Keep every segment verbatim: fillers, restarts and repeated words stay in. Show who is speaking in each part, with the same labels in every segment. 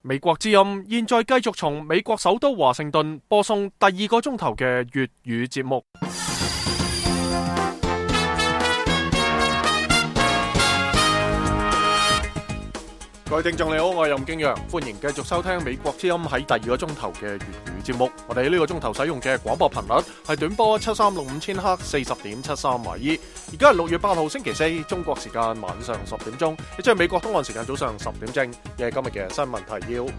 Speaker 1: 美國之音現在繼續從美國首都華盛頓播送第二個鐘頭嘅粵語節目。各位聽眾你好，我係任敬陽，歡迎繼續收聽美國之音喺第二個鐘頭嘅粵語節目。我哋呢個鐘頭使用嘅廣播頻率係短波七三六五千赫四十點七三米。而家係六月八號星期四，中國時間晚上十點鐘，亦即係美國東岸時間早上十點正嘅今日嘅新聞提要。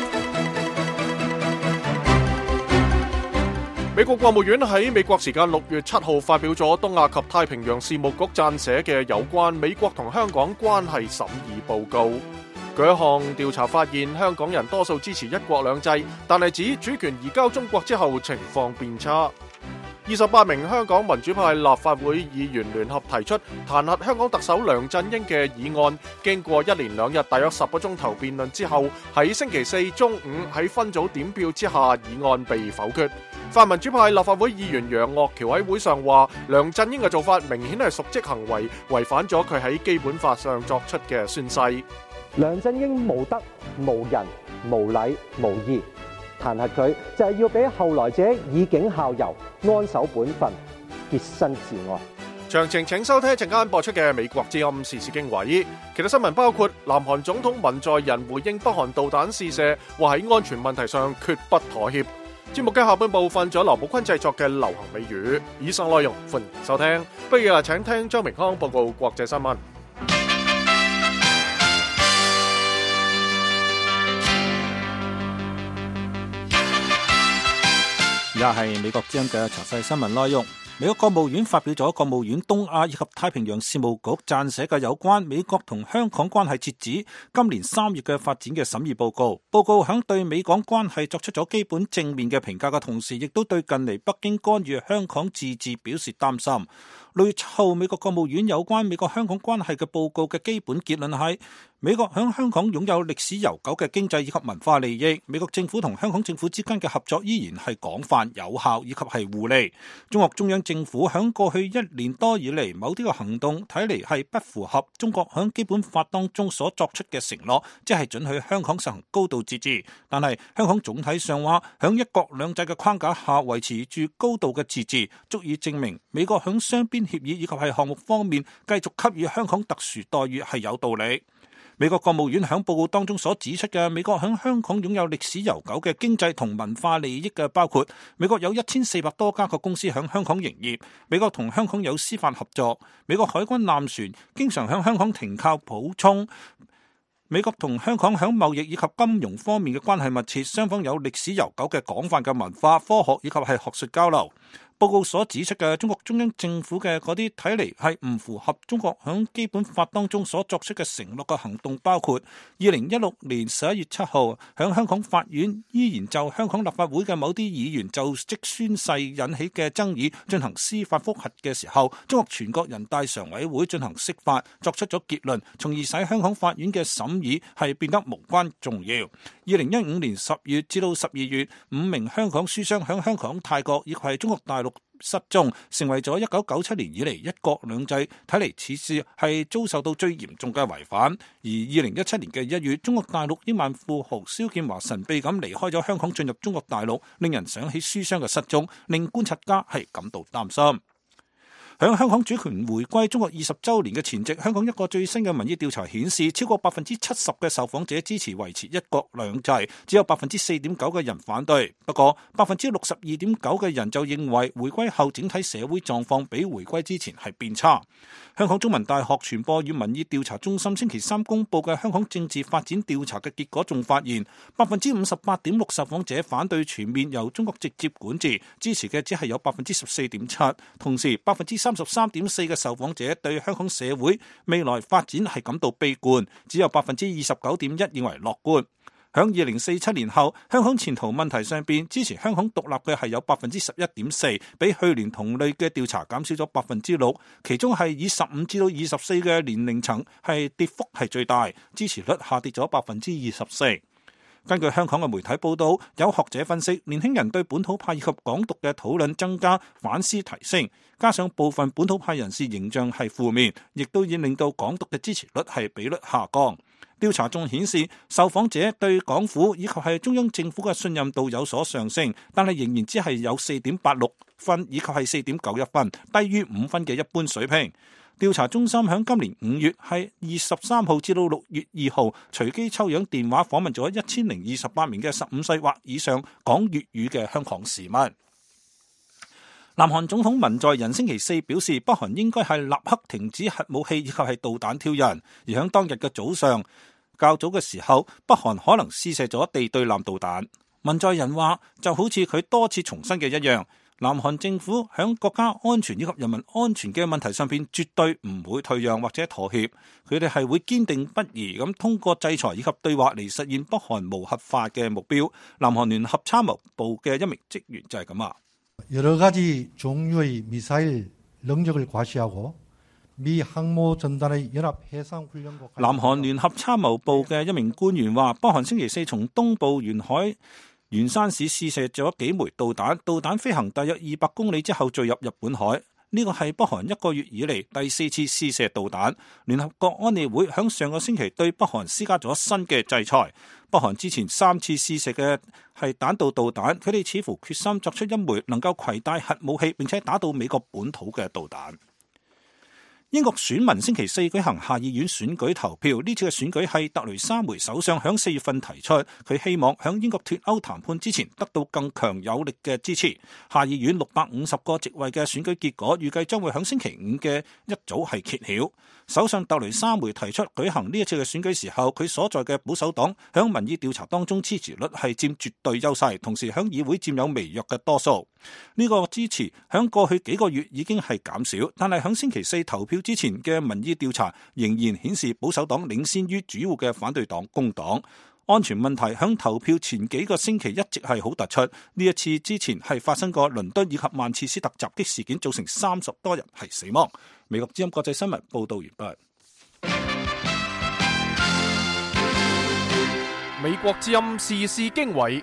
Speaker 1: 美國國務院喺美國時間六月七號發表咗東亞及太平洋事務局撰寫嘅有關美國同香港關係審議報告。據一項調查發現，香港人多數支持一國兩制，但係指主權移交中國之後情況變差。二十八名香港民主派立法會議員聯合提出彈劾香港特首梁振英嘅議案，經過一連兩日大約十個鐘頭辯論之後，喺星期四中午喺分組點票之下，議案被否決。泛民主派立法會議員楊岳橋喺會上話，梁振英嘅做法明顯係瀆職行為，違反咗佢喺基本法上作出嘅宣誓。
Speaker 2: 梁振英無德、無仁、無禮、無義，彈劾佢就係要俾後來者以儆效尤，安守本分，潔身自愛。
Speaker 1: 詳情請收聽一陣間播出嘅美國之音時事經緯。其他新聞包括南韓總統文在寅回應北韓導彈試射，話喺安全問題上決不妥協。節目嘅下半部分咗劉寶坤製作嘅流行美語。以上內容歡迎收聽，不如啊請聽張明康報告國際新聞。
Speaker 3: 而家係美國之音嘅詳細新聞內容。美國國務院發表咗國務院東亞以及太平洋事務局撰寫嘅有關美國同香港關係截止今年三月嘅發展嘅審議報告。報告響對美港關係作出咗基本正面嘅評價嘅同時，亦都對近嚟北京干預香港自治表示擔心。六月七號，美國國務院有關美國香港關係嘅報告嘅基本結論係，美國響香港擁有歷史悠久嘅經濟以及文化利益。美國政府同香港政府之間嘅合作依然係廣泛有效以及係互利。中國中央政府響過去一年多以嚟，某啲嘅行動睇嚟係不符合中國響基本法當中所作出嘅承諾，即係准許香港實行高度自治。但係香港總體上話，響一國兩制嘅框架下維持住高度嘅自治，足以證明美國響雙邊協議以及係項目方面繼續給予香港特殊待遇係有道理。美國國務院響報告當中所指出嘅，美國響香港擁有歷史悠久嘅經濟同文化利益嘅，包括美國有一千四百多家嘅公司響香港營業，美國同香港有司法合作，美國海軍艦船經常響香港停靠補充，美國同香港響貿易以及金融方面嘅關係密切，雙方有歷史悠久嘅廣泛嘅文化、科學以及係學術交流。報告所指出嘅中國中央政府嘅嗰啲睇嚟係唔符合中國響基本法當中所作出嘅承諾嘅行動，包括二零一六年十一月七號響香港法院依然就香港立法會嘅某啲議員就職宣誓引起嘅爭議進行司法覆核嘅時候，中國全國人大常委會進行釋法，作出咗結論，從而使香港法院嘅審議係變得無關重要。二零一五年十月至到十二月，五名香港書商響香港、泰國以及係中國大陸失蹤，成為咗一九九七年以嚟一國兩制睇嚟此事係遭受到最嚴重嘅違反。而二零一七年嘅一月，中國大陸億萬富豪蕭建華神秘咁離開咗香港，進入中國大陸，令人想起書商嘅失蹤，令觀察家係感到擔心。響香港主權回歸中國二十週年嘅前夕，香港一個最新嘅民意調查顯示，超過百分之七十嘅受訪者支持維持一國兩制，只有百分之四點九嘅人反對。不過，百分之六十二點九嘅人就認為回歸後整體社會狀況比回歸之前係變差。香港中文大學傳播與民意調查中心星期三公佈嘅香港政治發展調查嘅結果，仲發現百分之五十八點六受訪者反對全面由中國直接管治，支持嘅只係有百分之十四點七。同時，百分之三十三點四嘅受訪者對香港社會未來發展係感到悲觀，只有百分之二十九點一認為樂觀。響二零四七年後，香港前途問題上邊支持香港獨立嘅係有百分之十一點四，比去年同類嘅調查減少咗百分之六。其中係以十五至到二十四嘅年齡層係跌幅係最大，支持率下跌咗百分之二十四。根據香港嘅媒體報道，有學者分析，年輕人對本土派以及港獨嘅討論增加，反思提升，加上部分本土派人士形象係負面，亦都已令到港獨嘅支持率係比率下降。 調查仲顯示，受訪者對港府以及係中央政府嘅信任度有所上升，但係仍然只係有四點八六分，以及係四點九一分，低於五分嘅一般水平。調查中心喺今年五月係二十三號至到六月二號隨機抽樣電話訪問咗一千零二十八名嘅十五歲或以上講粵語嘅香港市民。南韓總統文在寅星期四表示，北韓應該係立刻停止核武器以及係導彈挑釁，而喺當日嘅早上較早嘅時候，北韓可能試射咗地對艦導彈。文在寅話，就好似佢多次重申嘅一樣，南韓政府喺國家安全以及人民安全嘅問題上邊絕對唔會退讓或者妥協，佢哋係會堅定不移咁通過制裁以及對話嚟實現北韓無核化嘅目標。南韓聯合參謀部嘅一名職員就係咁啊。
Speaker 4: 여러 가지 종류의 미사일 능력을 과시하고 미 항모 전단의 연합 해상 훈련과
Speaker 3: 南韓聯合參謀部嘅一名官員話，北韓星期四從東部沿海元山市試射咗幾枚導彈，導彈飛行大約二百公里之後墜入日本海。呢個係北韓一個月以嚟第四次試射導彈。聯合國安理會響上個星期對北韓施加咗新嘅制裁。北韓之前三次試射嘅係彈道導彈，佢哋似乎決心作出一枚能夠攜帶核武器並且打到美國本土嘅導彈。英國選民星期四舉行下議院選舉投票，呢次嘅選舉係特雷莎梅首相響四月份提出，佢希望響英國脫歐談判之前得到更強有力嘅支持。下議院六百五十個席位嘅選舉結果預計將會響星期五嘅一早係揭曉。首相特雷莎梅提出舉行呢一次嘅選舉時候，佢所在嘅保守黨響民意調查當中支持率係佔絕對優勢，同時響議會佔有微弱嘅多數。呢個支持響過去幾個月已經係減少，但係響星期四投票之前嘅民意調查仍然顯示保守黨領先於主要嘅反對黨工黨。安全問題響投票前幾個星期一直係好突出，呢一次之前係發生過倫敦以及曼徹斯特襲擊事件，造成三十多人係死亡。美國之音國際新聞報道完畢。
Speaker 1: 美國之音時事經緯。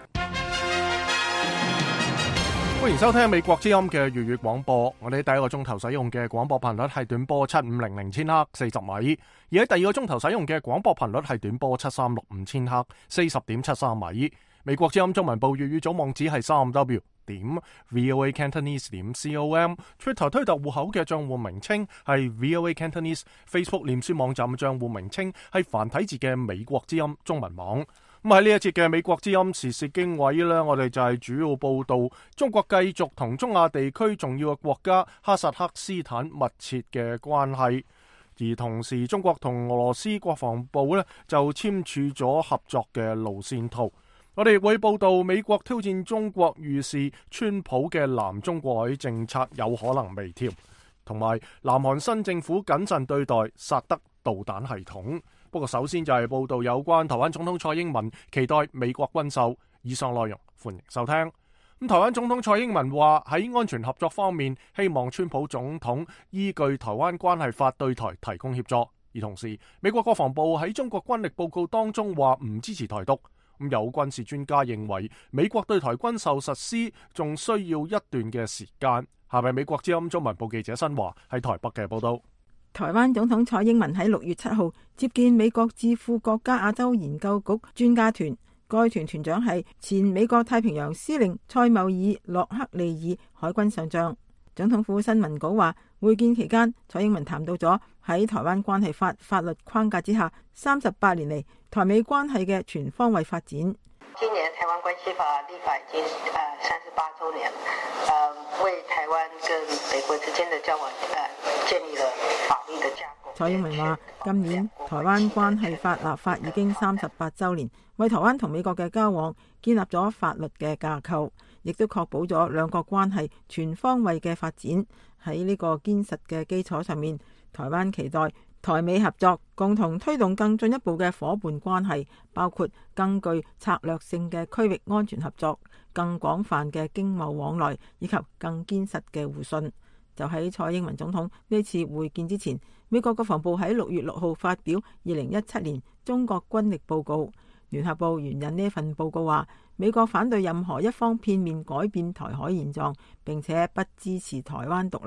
Speaker 1: 歡迎收聽美國之音嘅粵語廣播。我哋第一個鐘頭使用嘅廣播頻率係短波七五零零千赫四十米，而喺第二個鐘頭使用嘅廣播頻率係短波七三六五千赫四十點七三米。美國之音中文部粵語總網址係三 w 點 voa cantonese 點 com，Twitter 推特戶口嘅賬戶名稱係 voa cantonese，Facebook 臉書網站賬戶名稱係繁體字嘅美國之音中文網。咁喺呢一節嘅美國之音時事經緯呢，我哋就係主要報道中國繼續同中亞地區重要嘅國家哈薩克斯坦密切嘅關係，而同時中國同俄羅斯國防部呢就簽署咗合作嘅路線圖。我哋會報道美國挑戰中國預示川普嘅南中國海政策有可能微調，同埋南韓新政府謹慎對待薩德導彈系統。不過首先就係報道有關台灣總統蔡英文期待美國軍售，以上內容歡迎收聽。咁台灣總統蔡英文話喺安全合作方面，希望川普總統依據台灣關係法對台提供協助。而同時，美國國防部喺中國軍力報告當中話唔支持台獨。咁有軍事專家認為，美國對台軍售實施仲需要一段嘅時間。下面美國之音中文部記者新華喺台北嘅報道。
Speaker 5: 台灣總統蔡英文喺六月七號接見美國智庫國家亞洲研究局專家團，該團團長係前美國太平洋司令塞繆爾洛克利爾海軍上將。總統府新聞稿話，會見期間，蔡英文談到咗喺台灣關係法法律框架之下，三十八年嚟台美關係嘅全方位發展。
Speaker 6: 今年台灣關係法立法已經呃三十八週年，呃為台灣跟美國之間的交往呃建立了法律的架構。
Speaker 5: 蔡英文話，今年台灣關係法立法已經三十八週年，為台灣同美國嘅交往建立咗法律嘅架構，亦都確保咗兩國關係全方位嘅發展。喺呢個堅實嘅基礎上面，台灣期待台美合作，共同推動更進一步嘅夥伴關係，包括更具策略性嘅區域安全合作、更廣泛嘅經貿往來，以及更堅實嘅互信。就喺蔡英文總統呢次會見之前，美國國防部喺六月六號發表二零一七年中國軍力報告。聯合報援引呢份報告話，美國反對任何一方片面改變台海現狀，並且不支持台灣獨立，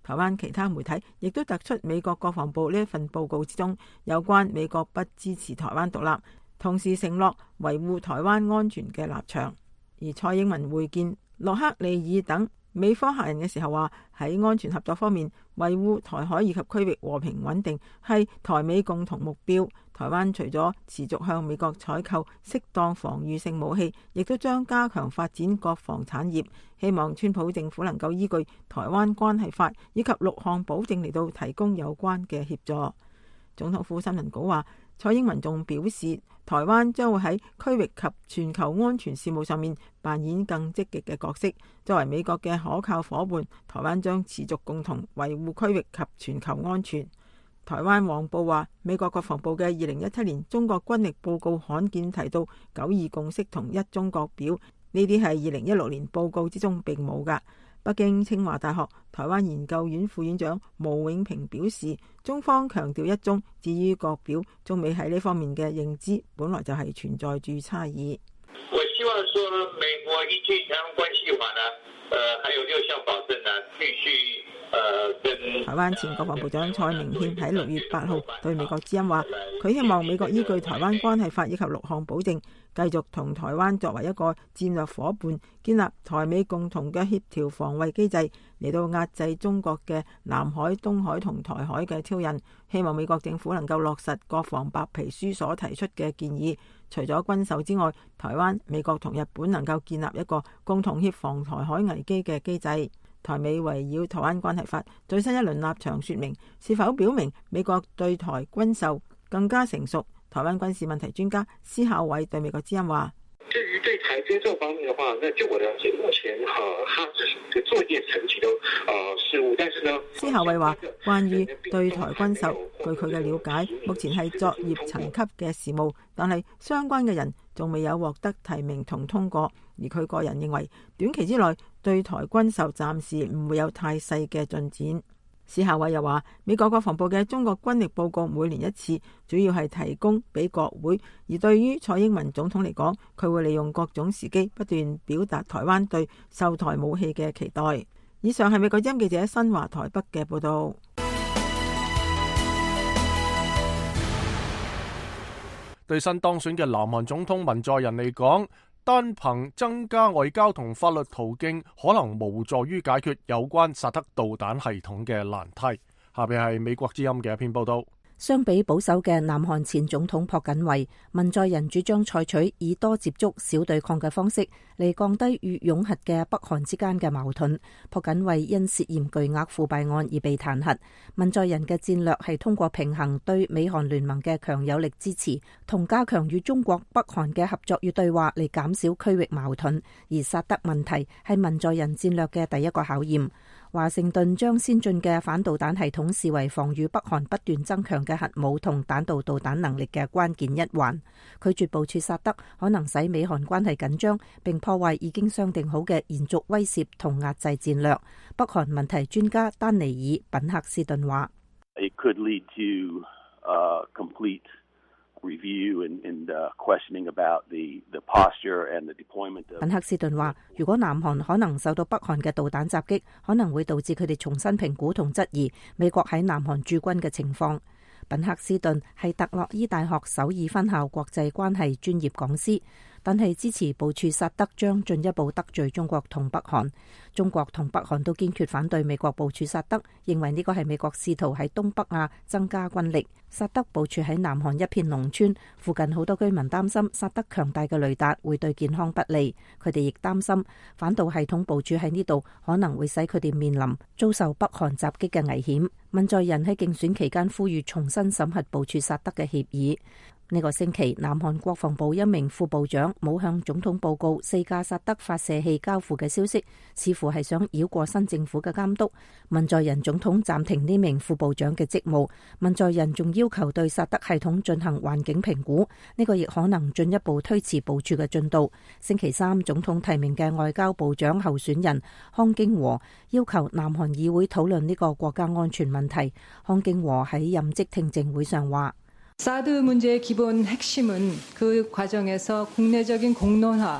Speaker 5: 台灣其他媒體亦都突出美國國防部呢一份報告之中有關美國不支持台灣獨立，同時承諾維護台灣安全嘅立場。而蔡英文會見洛克利爾等美方客人嘅時候話，喺安全合作方面，維護台海以及區域和平穩定係台美共同目標。台灣除咗持續向美國採購適當防禦性武器，亦都將加強發展國防產業。希望川普政府能夠依據《台灣關係法》以及六項保證嚟到提供有關嘅協助。總統府新聞稿話，蔡英文仲表示，台灣將會喺區域及全球安全事務上面扮演更積極嘅角色。作為美國嘅可靠夥伴，台灣將持續共同維護區域及全球安全。台灣黃報話，美國國防部嘅二零一七年中國軍力報告罕見提到九二共識同一中國表，呢啲係二零一六年報告之中並冇㗎。北京清華大學台灣研究院副院長毛永平表示，中方強調一中，至於國表，中美喺呢方面嘅認知本來就係存在住差異。
Speaker 7: 我希望說美國依據台灣關係法呢，呃，還有六項保證呢，繼續。
Speaker 5: 台灣前國防部長蔡明憲喺六月八號對美國之音話，佢希望美國依據台灣關係法以及六項保證，繼續同台灣作為一個戰略夥伴，建立台美共同嘅協調防衛機制，嚟到壓制中國嘅南海、東海同台海嘅挑釁。希望美國政府能夠落實國防白皮書所提出嘅建議，除咗軍售之外，台灣、美國同日本能夠建立一個共同協防台海危機嘅機制。台美圍繞台灣關係法最新一輪立場說明，是否表明美國對台軍售更加成熟？台灣軍事問題專家施孝偉對美國之音話：
Speaker 8: 至於對台軍售方面嘅話，那就我了解，目前哈，他這個作業層級都啊事務，但是呢，
Speaker 5: 施孝偉話，關於對台軍售，據佢嘅了解，目前係作業層級嘅事務，但係相關嘅人仲未有獲得提名同通過。而佢個人認為，短期之內對台軍售暫時唔會有太細嘅進展。施孝偉又話，美國國防部嘅中國軍力報告每年一次，主要係提供俾國會。而對於蔡英文總統嚟講，佢會利用各種時機不斷表達台灣對售台武器嘅期待。以上係美國之音記者新華台北嘅報道。
Speaker 1: 對新當選嘅南韓總統文在寅嚟講，單憑增加外交同法律途徑，可能無助於解決有關薩德導彈系統嘅難題。下邊係美國之音嘅一篇報道。
Speaker 9: 相比保守嘅南韓前總統朴槿惠，文在寅主張採取以多接觸、少對抗嘅方式嚟降低與擁核嘅北韓之間嘅矛盾。朴槿惠因涉嫌巨額腐敗案而被彈劾。文在寅嘅戰略係通過平衡對美韓聯盟嘅強有力支持，同加強與中國、北韓嘅合作與對話嚟減少區域矛盾。而薩德問題係文在寅戰略嘅第一個考驗。華盛頓將先進嘅反導彈系統視為防禦北韓不斷增強嘅核武同彈道導彈能力嘅關鍵一環。拒絕部署薩德可能使美韓關係緊張，並破壞已經商定好嘅延續威懾同壓制戰略。北韓問題專家丹尼爾·品克斯頓話：
Speaker 10: It could lead to, uh, complete review and, and, uh, questioning about the, the posture and the deployment of...
Speaker 9: 品克斯頓話，如果南韓可能受到北韓嘅導彈襲擊，可能會導致佢哋重新評估同質疑美國喺南韓駐軍嘅情況。品克斯頓係特洛伊大學首爾分校國際關係專業講師，但係支持部署薩德將進一步得罪中國同北韓。中國同北韓都堅決反對美國部署薩德，認為呢個係美國試圖喺東北亞增加軍力。薩德部署喺南韓一片農村，附近好多居民擔心薩德強大嘅雷達會對健康不利。佢哋亦擔心反導系統部署喺呢度可能會使佢哋面臨遭受北韓襲擊嘅危險。文在寅喺競選期間呼籲重新審核部署薩德嘅協議。呢個星期，南韓國防部一名副部長冇向總統報告四架薩德發射器交付嘅消息，似乎係想繞過新政府嘅監督。文在寅總統暫停呢名副部長嘅職務。文在寅仲要求對薩德系統進行環境評估，呢個亦可能進一步推遲部署嘅進度。星期三，總統提名嘅外交部長候選人康京和要求南韓議會討論呢個國家安全問題。康京和喺任職聽證會上話：
Speaker 11: 사드 문제의 기본 핵심은 그 과정에서 국내적인 공론화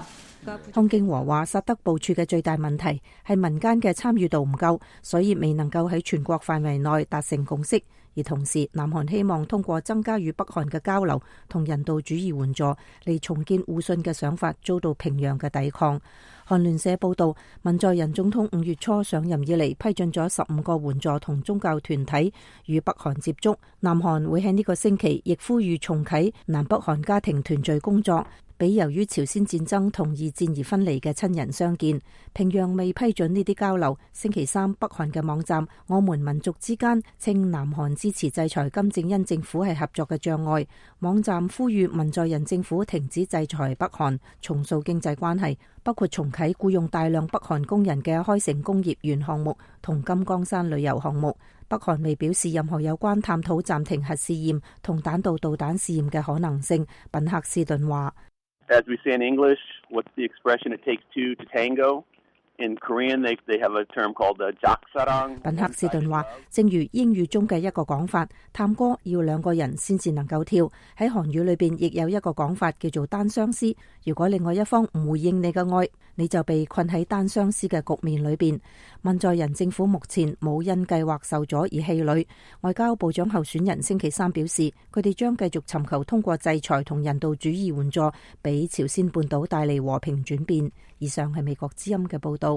Speaker 9: 康京和話，薩德部署嘅最大問題係民間嘅參與度唔夠，所以未能夠喺全國範圍內達成共識。而同時，南韓希望通過增加與北韓嘅交流同人道主義援助嚟重建互信嘅想法遭到平壤嘅抵抗。韓聯社報道，文在寅總統五月初上任以嚟批准咗十五個援助同宗教團體與北韓接觸。南韓會喺呢個星期亦呼籲重啟南北韓家庭團聚工作，俾由於朝鮮戰爭同二戰而分離嘅親人相見。平壤未批准呢啲交流。星期三，北韓嘅網站我們民族之間稱南韓支持制裁金正恩政府係合作嘅障礙。網站呼籲文在寅政府停止制裁北韓，重塑經濟關係，包括重啟僱用大量北韓工人嘅開城工業園項目同金剛山旅遊項目。北韓未表示任何有關探討暫停核試驗同彈道導彈試驗嘅可能性。品克斯頓話
Speaker 10: As we say in English, what's the expression it takes two to tango? In Korean, they they have a term called the jaksa랑。
Speaker 9: 品克斯頓話，正如英語中嘅一個講法，探戈要兩個人先至能夠跳。喺韓語裏邊亦有一個講法叫做單相思。如果另外一方唔回應你嘅愛，你就被困喺單相思嘅局面裏邊。文在寅政府目前冇因計劃受阻而氣餒。外交部長候選人星期三表示，佢哋將繼續尋求通過制裁同人道主義援助，俾朝鮮半島帶嚟和平轉變。以上係美國之音嘅報道。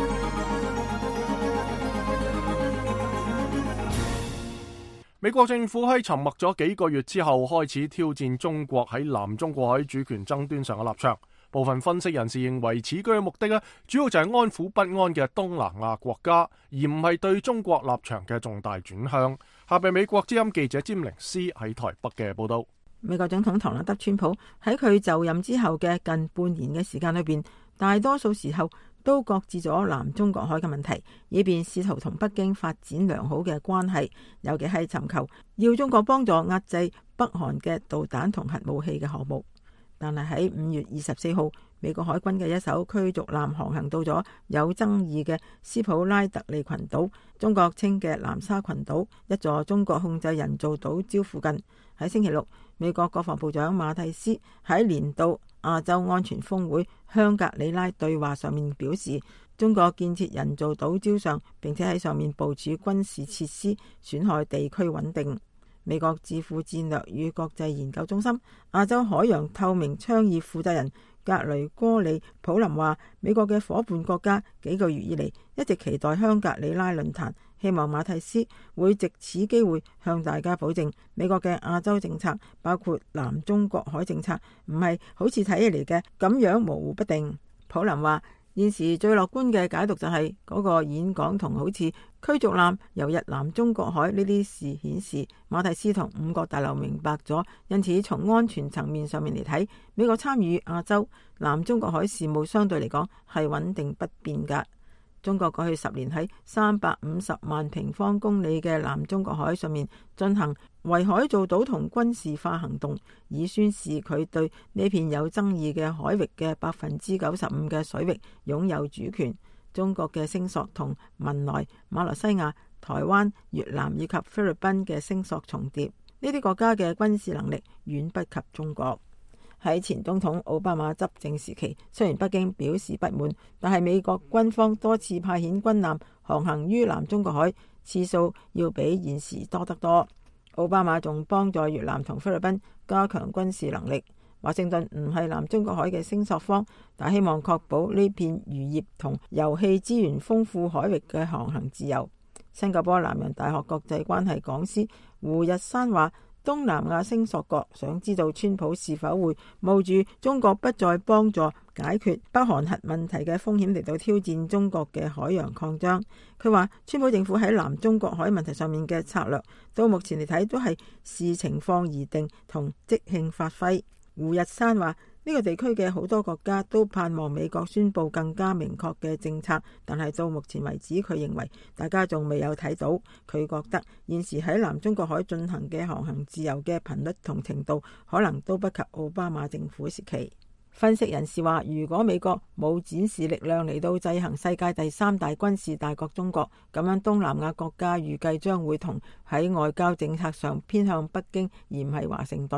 Speaker 1: 美國政府喺沉默咗幾個月之後，開始挑戰中國喺南中國海主權爭端上嘅立場。部分分析人士認為，此舉嘅目的咧，主要就係安撫不安嘅東南亞國家，而唔係對中國立場嘅重大轉向。下邊美國之音記者詹寧斯喺台北嘅報道。
Speaker 5: 美國總統唐納德川普喺佢就任之後嘅近半年嘅時間裏邊，大多數時候都擱置咗南中國海嘅問題，以便試圖同北京發展良好嘅關係，尤其係尋求要中國幫助壓制北韓嘅導彈同核武器嘅項目。但係喺五月二十四號，美國海軍嘅一艘驅逐艦航行到咗有爭議嘅斯普拉特利群島，中國稱嘅南沙群島，一座中國控制人造島礁附近。喺星期六，美國國防部長馬蒂斯喺年度亞洲安全峰會香格里拉對話上面表示，中國建設人造島礁上，並且喺上面部署軍事設施，損害地區穩定。美國智庫戰略與國際研究中心亞洲海洋透明倡議負責人格雷戈里普林話，美國嘅夥伴國家幾個月以嚟一直期待香格里拉論壇，希望馬蒂斯會藉此機會向大家保證，美國嘅亞洲政策，包括南中國海政策，唔係好似睇起嚟嘅咁樣模糊不定。普林話，現時最樂觀嘅解讀就係嗰個演講同好似驅逐艦游入南中國海呢啲事顯示，馬蒂斯同五角大樓明白咗，因此從安全層面上面嚟睇，美國參與亞洲南中國海事務相對嚟講係穩定不變㗎。中國過去十年喺三百五十萬平方公里嘅南中國海上面進行圍海造島同軍事化行動，以宣示佢對呢片有爭議嘅海域嘅百分之九十五嘅水域擁有主權。中國嘅聲索同文萊、馬來西亞、台灣、越南以及菲律賓嘅聲索重疊，呢啲國家嘅軍事能力遠不及中國。喺前總統奧巴馬執政時期，雖然北京表示不滿，但係美國軍方多次派遣軍艦航行於南中國海，次數要比現時多得多。奧巴馬仲幫助越南同菲律賓加強軍事能力。華盛頓唔係南中國海嘅聲索方，但希望確保呢片漁業同油氣資源豐富海域嘅航行自由。新加坡南洋大學國際關係講師胡日山話，東南亞聲索國想知道川普是否會冒住中國不再幫助解決北韓核問題嘅風險嚟到挑戰中國嘅海洋擴張。佢話川普政府喺南中國海問題上面嘅策略，到目前嚟睇都係視情況而定同即興發揮。胡日山話，呢個地區嘅好多國家都盼望美國宣布更加明確嘅政策，但係到目前為止，佢認為大家仲未有睇到。佢覺得現時喺南中國海進行嘅航行自由嘅頻率同程度，可能都不及奧巴馬政府時期。分析人士話，如果美國冇展示力量嚟到制衡世界第三大軍事大國中國，咁樣東南亞國家預計將會同喺外交政策上偏向北京而唔係華盛頓。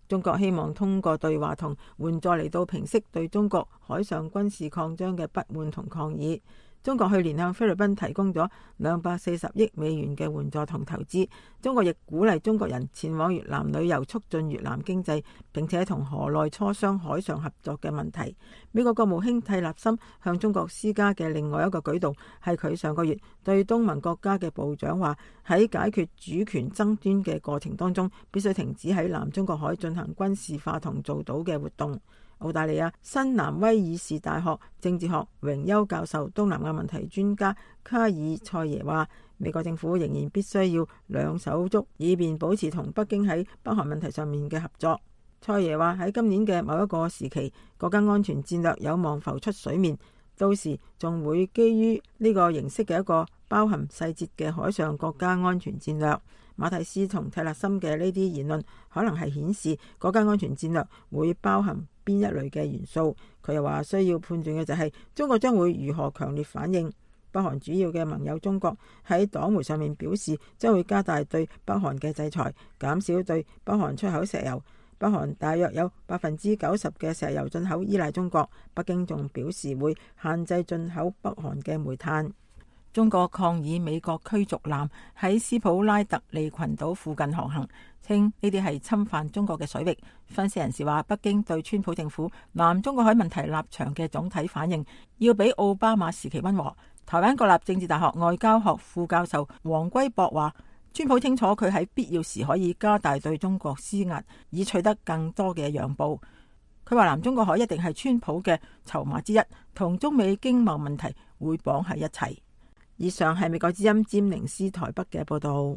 Speaker 5: 中國希望通過對話同援助嚟到平息對中國海上軍事擴張嘅不滿同抗議。中國去年向菲律賓提供咗兩百四十億美元嘅援助同投資。中國亦鼓勵中國人前往越南旅遊，促進越南經濟，並且同河內磋商海上合作嘅問題。美國國務卿蒂勒森向中國施加嘅另外一個舉動，係佢上個月對東盟國家嘅部長話，喺解決主權爭端嘅過程當中，必須停止喺南中國海進行軍事化同造島嘅活動。澳大利亞新南威爾士大學政治學榮休教授、東南亞問題專家卡爾塞耶話，美國政府仍然必須要兩手捉，以便保持同北京喺北韓問題上面嘅合作。塞耶話喺今年嘅某一個時期，國家安全戰略有望浮出水面，到時仲會基於呢個形式嘅一個包含細節嘅海上國家安全戰略。馬蒂斯同蒂勒森嘅呢啲言論可能係顯示國家安全戰略會包含邊一類嘅元素。佢又話需要判斷嘅就係中國將會如何強烈反應。北韓主要嘅盟友中國喺黨媒上面表示將會加大對北韓嘅制裁，減少對北韓出口石油。北韓大約有百分之九十嘅石油進口依賴中國。北京仲表示會限制進口北韓嘅煤炭。中國抗議美國驅逐艦喺斯普拉特利群島附近航行，稱呢啲係侵犯中國嘅水域。分析人士話，北京對川普政府南中國海問題立場嘅總體反應要比奧巴馬時期溫和。台灣國立政治大學外交學副教授黃歸博話，川普清楚佢喺必要時可以加大對中國施壓，以取得更多嘅讓步。佢話南中國海一定係川普嘅籌碼之一，同中美經貿問題會綁喺一齊。以上係美國之音詹寧斯台北嘅報道。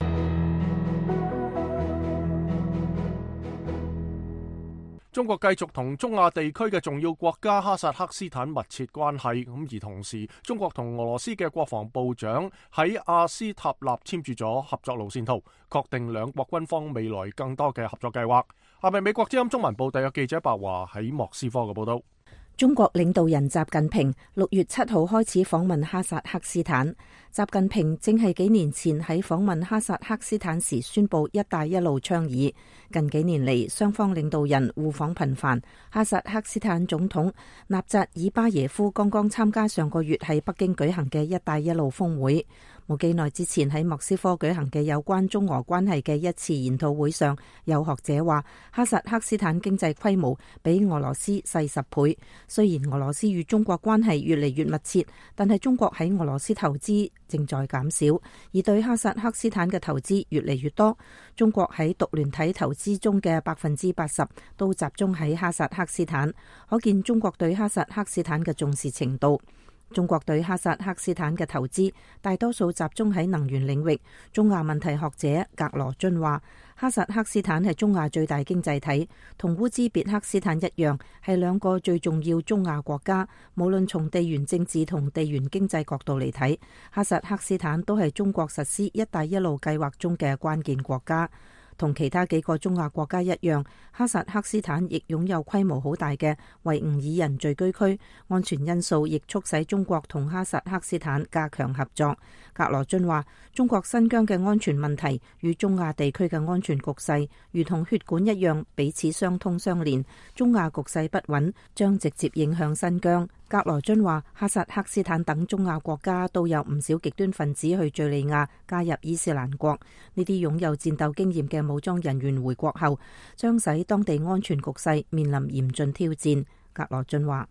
Speaker 1: 中國繼續同中亞地區嘅重要國家哈薩克斯坦密切關係，咁而同時，中國同俄羅斯嘅國防部長喺阿斯塔納簽署咗合作路線圖，確定兩國軍方未來更多嘅合作計劃。下面美國之音中文部特約記者白華喺莫斯科嘅報道。
Speaker 9: 中國領導人習近平六月七號開始訪問哈薩克斯坦。習近平正係幾年前喺訪問哈薩克斯坦時宣布一帶一路倡議。近幾年嚟，雙方領導人互訪頻繁。哈薩克斯坦總統納扎爾巴耶夫剛剛參加上個月喺北京舉行嘅一帶一路峰會。冇幾耐之前喺莫斯科舉行嘅有關中俄關係嘅一次研討會上，有學者話哈薩克斯坦經濟規模比俄羅斯細十倍。雖然俄羅斯與中國關係越嚟越密切，但係中國喺俄羅斯投資正在減少，而對哈薩克斯坦嘅投資越嚟越多。中國喺獨聯體投資中嘅百分之八十都集中喺哈薩克斯坦，可見中國對哈薩克斯坦嘅重視程度。中國對哈薩克斯坦嘅投資大多數集中喺能源領域。中亞問題學者格羅津話，哈薩克斯坦係中亞最大經濟體，同烏茲別克斯坦一樣，係兩個最重要中亞國家。無論從地緣政治同地緣經濟角度嚟睇，哈薩克斯坦都係中國實施一帶一路計劃中嘅關鍵國家。同其他幾個中亞國家一樣，哈薩克斯坦亦擁有規模好大嘅維吾爾人聚居區，安全因素亦促使中國同哈薩克斯坦加強合作。格羅津話，中國新疆嘅安全問題與中亞地區嘅安全局勢如同血管一樣，彼此相通相連。中亞局勢不穩，將直接影響新疆。格羅津話，哈薩克斯坦等中亞國家都有唔少極端分子去敘利亞加入伊斯蘭國，呢啲擁有戰鬥經驗嘅武裝人員回國後，將使當地安全局勢面臨嚴峻挑戰。格羅津話，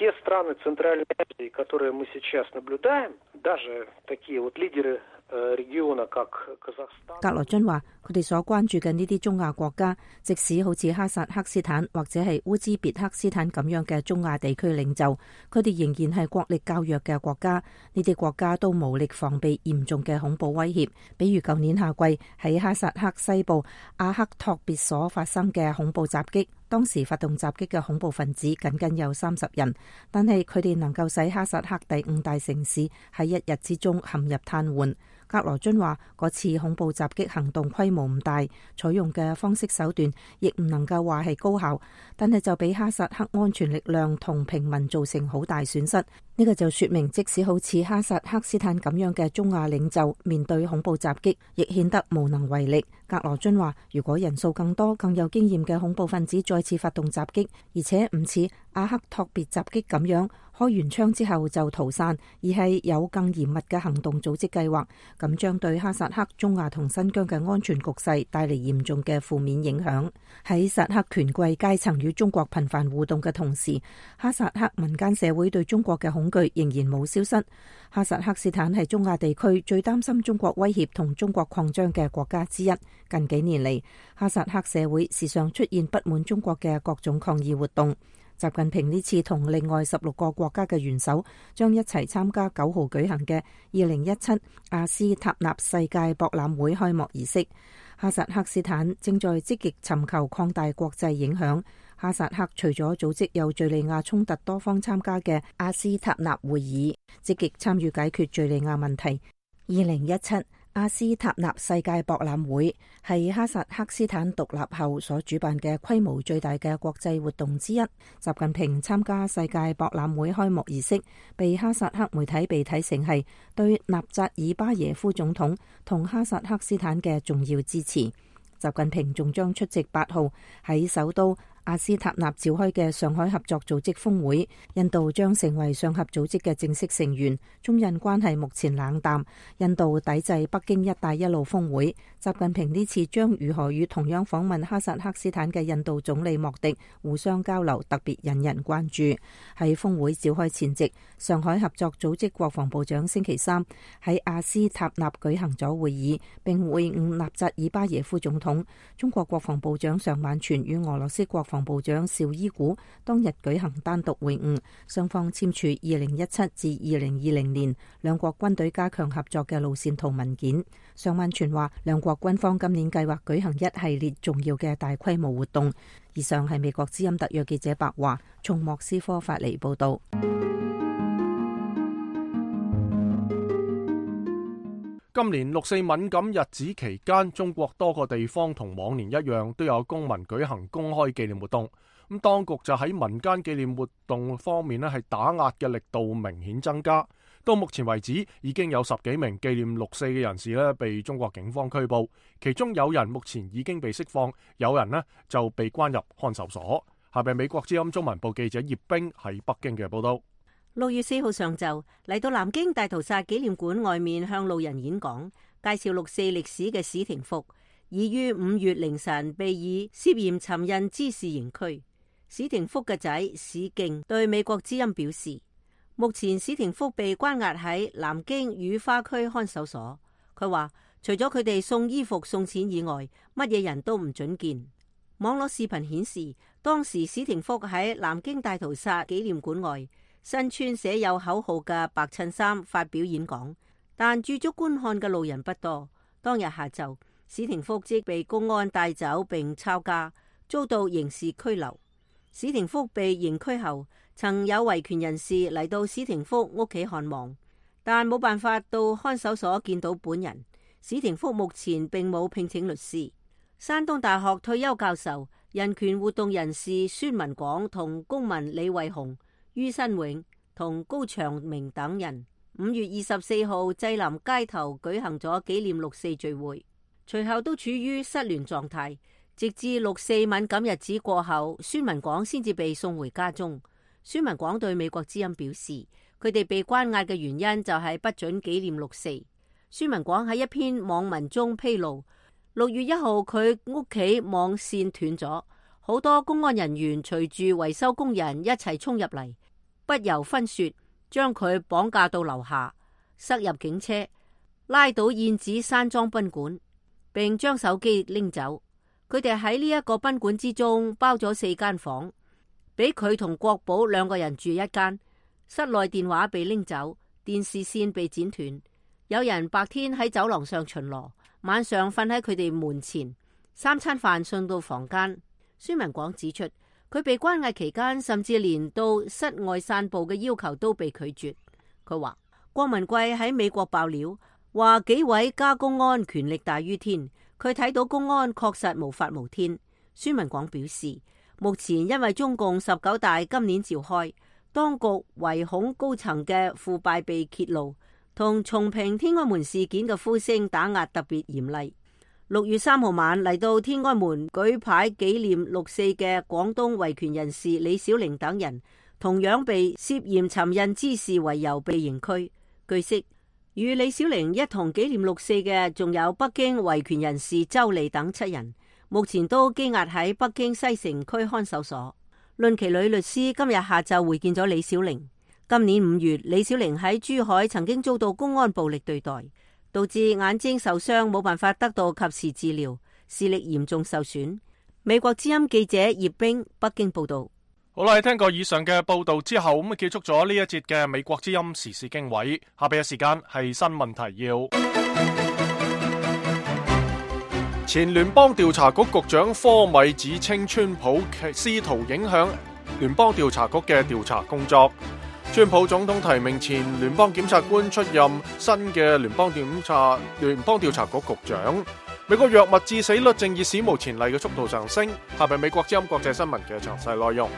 Speaker 9: 格羅津話，佢哋所關注嘅呢啲中亞國家，即使好似哈薩克斯坦或者係烏茲別克斯坦咁樣嘅中亞地區領袖，佢哋仍然係國力較弱嘅國家。呢啲國家都無力防備嚴重嘅恐怖威脅，比如舊年夏季喺哈薩克西部阿克托別所發生嘅恐怖襲擊。當時發動襲擊嘅恐怖分子僅僅有三十人，但係佢哋能夠使哈薩克第五大城市喺一日之中陷入癱瘓。 格羅津話：嗰次恐怖襲擊行動規模唔大，採用嘅方式手段亦唔能夠話係高效，但係就俾哈薩克安全力量同平民造成好大損失。呢個就說明，即使好似哈薩克斯坦咁樣嘅中亞領袖面對恐怖襲擊，亦顯得無能為力。格羅津話：如果人數更多、更有經驗嘅恐怖分子再次發動襲擊，而且唔似阿克托別襲擊咁樣開完槍之後就逃散，而係有更嚴密嘅行動組織計劃，咁將對哈薩克、中亞同新疆嘅安全局勢帶嚟嚴重嘅負面影響。喺薩克權貴階層與中國頻繁互動嘅同時，哈薩克民間社會對中國嘅恐懼仍然冇消失。哈薩克斯坦係中亞地區最擔心中國威脅同中國擴張嘅國家之一。近幾年嚟，哈薩克社會時常出現不滿中國嘅各種抗議活動。習近平呢次同另外十六個國家嘅元首將一齊參加九號舉行嘅二零一七阿斯塔納世界博覽會開幕儀式。哈薩克斯坦正在積極尋求擴大國際影響。哈薩克除咗組織有敘利亞衝突多方參加嘅阿斯塔納會議，積極參與解決敘利亞問題。二零一七阿斯塔納世界博覽會係哈薩克斯坦獨立後所主辦嘅規模最大嘅國際活動之一。習近平參加世界博覽會開幕儀式，被哈薩克媒體被睇成係對納扎爾巴耶夫總統同哈薩克斯坦嘅重要支持。習近平仲將出席八號喺首都阿斯塔納召開嘅上海合作組織峰會，印度將成為上合組織嘅正式成員。中印關係目前冷淡，印度抵制北京一帶一路峰會。習近平呢次將如何與同樣訪問哈薩克斯坦嘅印度總理莫迪互相交流，特別引人關注。喺峰會召開前夕，上海合作組織國防部長星期三喺阿斯塔納舉行咗會議，並會晤納扎爾巴耶夫總統。中國國防部長尚晚全與俄羅斯國防部長邵伊古當日舉行單獨會晤，雙方簽署二零一七至二零二零年兩國軍隊加強合作嘅路線圖文件。尚晚全話，兩國軍方今年計劃舉行一系列重要嘅大規模活動。以上係美國之音特約記者白華從莫斯科發嚟報道。
Speaker 1: 今年六四敏感日子期間，中國多個地方同往年一樣都有公民舉行公開紀念活動。咁當局就喺民間紀念活動方面咧，係打壓嘅力度明顯增加。到目前為止，已經有十幾名紀念六四嘅人士咧被中國警方拘捕，其中有人目前已經被釋放，有人咧就被關入看守所。下邊美國之音中文部記者葉冰喺北京嘅報道。
Speaker 11: 六月四號上晝嚟到南京大屠殺紀念館外面向路人演講，介紹六四歷史嘅史廷福，已於五月凌晨被以涉嫌尋釁滋事刑拘。史廷福嘅仔史敬對美國之音表示，目前史廷福被關押喺南京雨花區看守所。佢話除咗佢哋送衣服送錢以外，乜嘢人都唔准見。網絡視頻顯示，當時史廷福喺南京大屠殺紀念館外身穿寫有口號嘅白襯衫發表演講，但駐足觀看嘅路人不多。當日下晝，史廷福即被公安帶走並抄家，遭到刑事拘留。史廷福被刑拘後，曾有維權人士嚟到史廷福屋企看望，但冇辦法到看守所見到本人。史廷福目前並冇聘請律師。山東大學退休教授、人權活動人士孫文廣同公民李惠雄、于新永同高長明等人五月二十四號濟南街頭舉行咗紀念六四聚會，隨後都處於失聯狀態，直至六四敏感日子過後，孫文廣先至被送回家中。孫文廣對美國之音表示，佢哋被關押嘅原因就係不准紀念六四。孫文廣喺一篇網文中披露，六月一號佢屋企網線斷咗，好多公安人員隨住維修工人一齊衝入嚟，不由分說，將佢綁架到樓下，塞入警車，拉到燕子山莊賓館，並將手機拎走。佢哋喺呢一個賓館之中包咗四間房，俾佢同國寶兩個人住一間。室內電話被拎走，電視線被剪斷。有人白天喺走廊上巡邏，晚上瞓喺佢哋門前，三餐飯送到房間。孫文廣指出，佢被關押期間，甚至連到室外散步嘅要求都被拒絕。佢話，郭文貴喺美國爆料， 話幾位加公安權力大於天，佢睇到公安確實無法無天。孫文廣表示，目前因為中共十九大今年召開，當局唯恐高層嘅腐敗被揭露，同重評天安門事件嘅呼聲打壓特別嚴厲。六月三號晚嚟到天安門舉牌紀念六四嘅廣東維權人士李小玲等人，同樣被涉嫌尋釁滋事為由被刑拘。據悉，與李小玲一同紀念六四嘅仲有北京維權人士周莉等七人，目前都羈押喺北京西城區看守所。論其女律師今日下晝會見咗李小玲。今年五月，李小玲喺珠海曾經遭到公安暴力對待，導致眼睛受傷，冇辦法得到及時治療，視力嚴重受損。美國之音記者葉冰北京報道。
Speaker 1: 好啦，聽過以上嘅報道之後，咁啊結束咗呢一節嘅美國之音時事經緯。下邊嘅時間係新聞提要。前聯邦調查局局長科米指稱川普試圖影響聯邦調查局嘅調查工作。川普總統提名前聯邦檢察官出任新嘅聯邦檢察聯邦調查局局長。美國藥物致死率正以史無前例嘅速度上升。下邊美國之音國際新聞嘅詳細內容。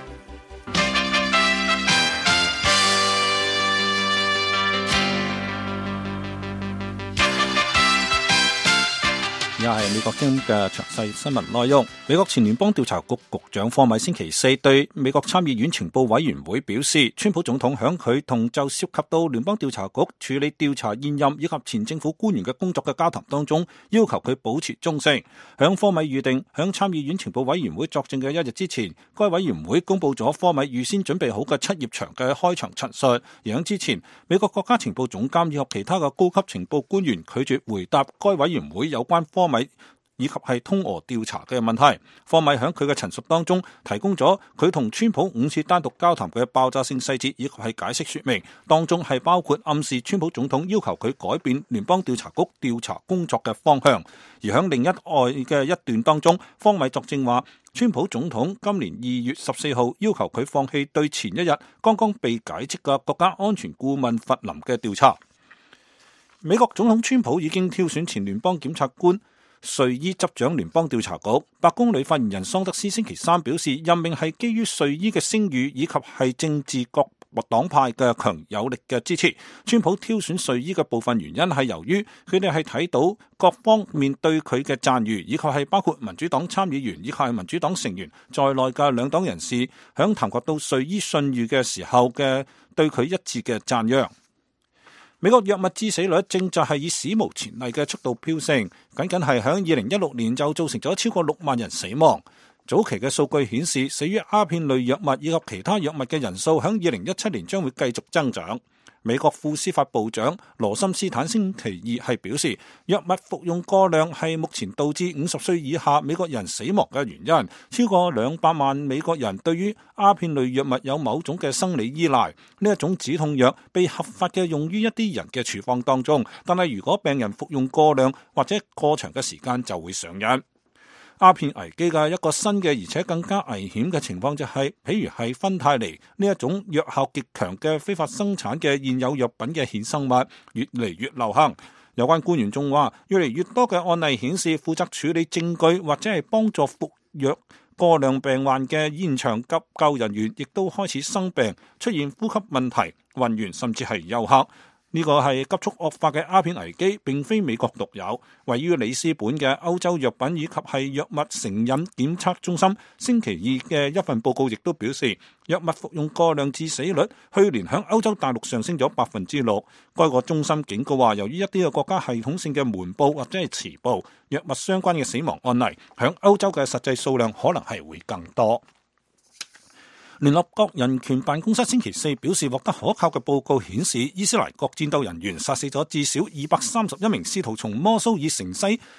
Speaker 3: 而家係美國之音嘅詳細新聞內容。美國前聯邦調查局局長科米星期四對美國參議院情報委員會表示，川普總統響佢同就涉及到聯邦調查局處理調查現任以及前政府官員嘅工作嘅交談當中，要求佢保持中性。響科米預定響參議院情報委員會作證嘅一日之前，該委員會公布咗科米預先準備好嘅七頁長嘅開場陳述。而響之前，美國國家情報總監以及其他嘅高級情報官員拒絕回答該委員會有關科米以及係通俄調查嘅問題。科米喺佢嘅陳述當中提供咗佢同川普五次單獨交談嘅爆炸性細節，以及係解釋說明，當中係包括暗示川普總統要求佢改變聯邦調查局調查工作嘅方向。而喺另一外嘅一段當中，科米作證話，川普總統今年二月十四號要求佢放棄對前一日剛剛被解職嘅國家安全顧問弗林嘅調查。美國總統川普已經挑選前聯邦檢察官瑞伊執掌聯邦調查局。白宮女發言人桑德斯星期三表示，任命係基於瑞伊嘅聲譽以及係政治各黨派嘅強有力嘅支持。川普挑選瑞伊嘅部分原因係由於佢哋係睇到各方面對佢嘅讚譽，以及係包括民主黨參議員以及係民主黨成員在內嘅兩黨人士響談及到瑞伊信譽嘅時候嘅對佢一致嘅讚揚。美國藥物致死率正在係以史無前例嘅速度飆升，僅僅係響二零一六年就造成咗超過六萬人死亡。早期嘅數據顯示，死於鴉片類藥物以及其他藥物嘅人數響二零一七年將會繼續增長。美國副司法部長羅森斯坦星期二係表示，藥物服用過量係目前導致五十歲以下美國人死亡嘅原因。超過兩百萬美國人對於鴉片類藥物有某種嘅生理依賴。呢一種止痛藥被合法嘅用於一啲人嘅處方當中，但係如果病人服用過量或者過長嘅時間就會上癮。鴉片危機嘅一個新嘅而且更加危險嘅情況就係，譬如係芬太尼呢一種藥效極強嘅非法生產嘅現有藥品嘅衍生物越嚟越流行。有關官員仲話，越嚟越多嘅案例顯示，負責處理證據或者係幫助服藥過量病患嘅現場急救人員，亦都開始生病，出現呼吸問題、暈眩甚至係休克。呢個係急速惡化嘅鴉片危機，並非美國獨有。位於里斯本嘅歐洲藥品以及係藥物成癮檢測中心星期二嘅一份報告亦都表示，藥物服用過量致死率去年響歐洲大陸上升咗百分之六。該個中心警告話，由於一啲嘅國家系統性嘅瞞報或者係遲報，藥物相關嘅死亡案例響歐洲嘅實際數量可能係會更多。聯合國人權辦公室星期四表示，獲得可靠嘅報告顯示，伊斯蘭國戰鬥人員殺死咗至少二百三十一名試圖從摩蘇爾城西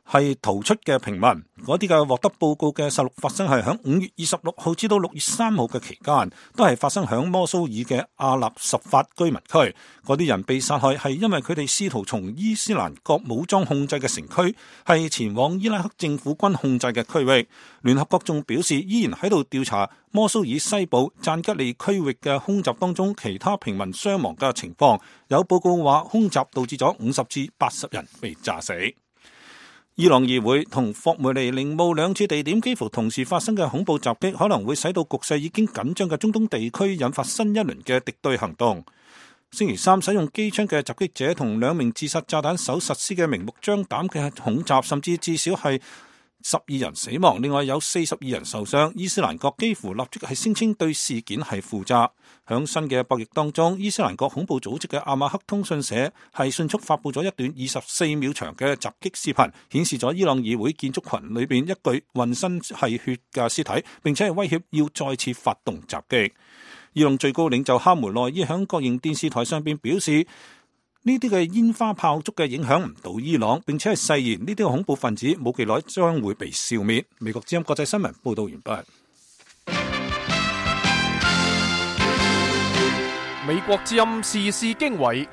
Speaker 3: 係逃出嘅平民。嗰啲嘅獲得報告嘅殺戮發生係響五月二十六號至到六月三號嘅期間，都係發生響摩蘇爾嘅阿納什法居民區。嗰啲人被殺害係因為佢哋試圖從伊斯蘭國武裝控制嘅城區係前往伊拉克政府軍控制嘅區域。聯合國仲表示依然喺度調查摩蘇爾西部贊吉利區域嘅空襲當中其他平民傷亡嘅情況。有報告話空襲導致咗五十至八十人被炸死。伊朗議會同霍梅尼陵墓兩處地點幾乎同時發生嘅恐怖襲擊，可能會使到局勢已經緊張嘅中東地區引發新一輪嘅敵對行動。星期三，使用機槍嘅襲擊者同兩名自殺炸彈手實施嘅明目張膽嘅恐襲，甚至至少係十二人死亡，另外有四十二人受傷。伊斯蘭國幾乎立即係聲稱對事件係負責。響新嘅博弈當中，伊斯蘭國恐怖組織嘅阿馬克通訊社係迅速發佈咗一段二十四秒長嘅襲擊視頻，顯示咗伊朗議會建築群裏邊一具渾身係血嘅屍體，並且係威脅要再次發動襲擊。伊朗最高領袖哈梅內伊響國營電視台上邊表示，呢啲嘅煙花炮竹嘅影響唔到伊朗，並且係誓言呢啲嘅恐怖分子冇幾耐將會被消滅。美國之音國際新聞報道完畢。
Speaker 1: 美國之音時事經緯，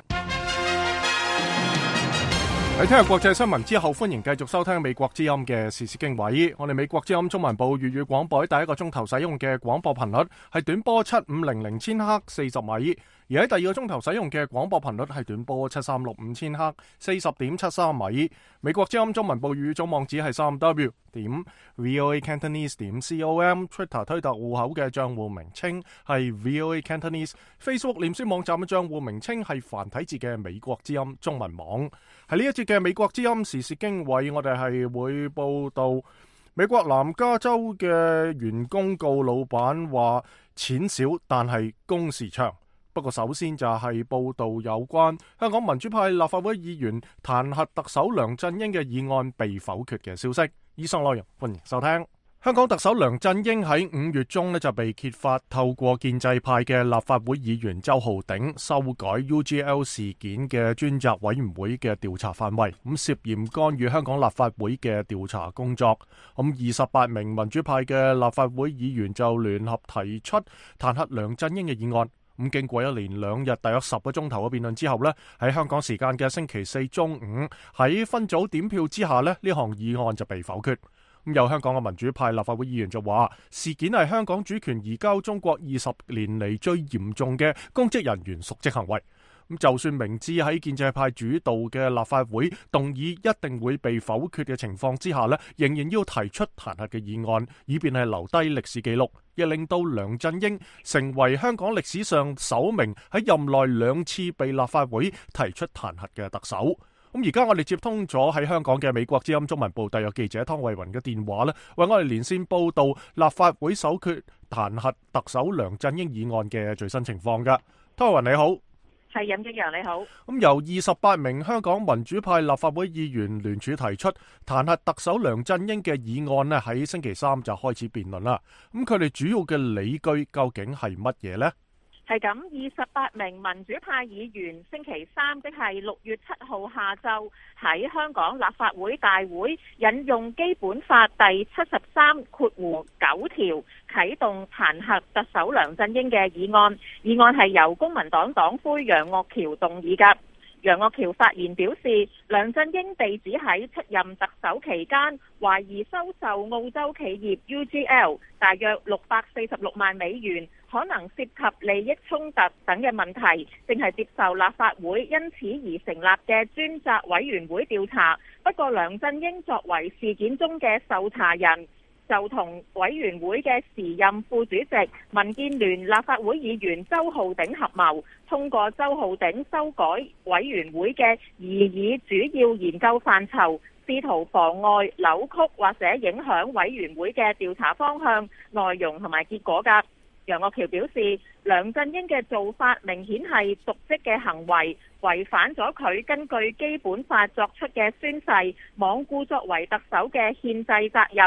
Speaker 1: 喺聽日國際新聞之後，歡迎繼續收聽美國之音嘅時事經緯。我哋美國之音中文部粵語廣播喺第一個鐘頭使用嘅廣播頻率係短波七五零零千赫四十米。而喺第二個鐘頭使用嘅廣播頻率係短波七三六五千赫四十點七三米。美國之音中文部粵語總網址係三 w 點 voa cantonese 點 com。 Twitter 推特戶口嘅賬戶名稱係 voa cantonese。 Facebook 臉書網站嘅賬戶名稱係繁體字嘅美國之音中文網。喺呢一節嘅美國之音時事經緯，我哋係會報道美國南加州嘅員工告老闆話錢少但係工時長。不過首先就係報道有關香港民主派立法會議員彈劾特首梁振英嘅議案被否決嘅消息。以上內容歡迎收聽。香港特首梁振英喺五月中呢就被揭發透過建制派嘅立法會議員周浩鼎修改 U G L 事件嘅專責委員會嘅調查範圍，咁涉嫌干預香港立法會嘅調查工作。咁二十八名民主派嘅立法會議員就聯合提出彈劾梁振英嘅議案。咁經過一連兩日大約十個鐘頭嘅辯論之後呢，喺香港時間嘅星期四中午喺分組點票之下呢，呢項議案就被否決。咁有香港嘅民主派立法會議員就話，事件係香港主權移交中國二十年嚟最嚴重嘅公職人員瀆職行為。咁就算明知喺建制派主導嘅立法會動議一定會被否決嘅情況之下呢，仍然要提出彈劾嘅議案，以便係留低歷史記錄，亦令到梁振英成為香港歷史上首名喺任內兩次被立法會提出彈劾嘅特首。咁而家我哋接通咗喺香港嘅美國之音中文部特約記者湯慧雲嘅電話呢，為我哋連線報道立法會首決彈劾特首梁振英議案嘅最新情況噶。湯慧雲你好。
Speaker 12: 係任敬陽你好。
Speaker 1: 咁由二十八名香港民主派立法會議員聯署提出彈劾特首梁振英嘅議案呢，喺星期三就開始辯論啦。咁佢哋主要嘅理據究竟係乜嘢呢？
Speaker 12: 係咁，二十八名民主派議員星期三即係六月七號下晝喺香港立法會大會引用基本法第七十三括弧九條啟動彈劾特首梁振英嘅議案。議案係由公民黨黨魁楊岳橋動議㗎。楊岳橋發言表示，梁振英被指喺出任特首期間懷疑收受澳洲企業 U G L 大約六百四十六萬美元，可能涉及利益衝突等嘅問題，正係接受立法會因此而成立嘅專責委員會調查。不過梁振英作為事件中嘅受查人，就同委員會嘅時任副主席民建聯立法會議員周浩鼎合謀，通過周浩鼎修改委員會嘅擬議主要研究範疇，試圖妨礙、扭曲或者影響委員會嘅調查方向、內容同埋結果㗎。楊岳橋表示，梁振英嘅做法明顯係瀆職嘅行為，違反咗佢根據基本法作出嘅宣誓，罔顧作為特首嘅憲制責任。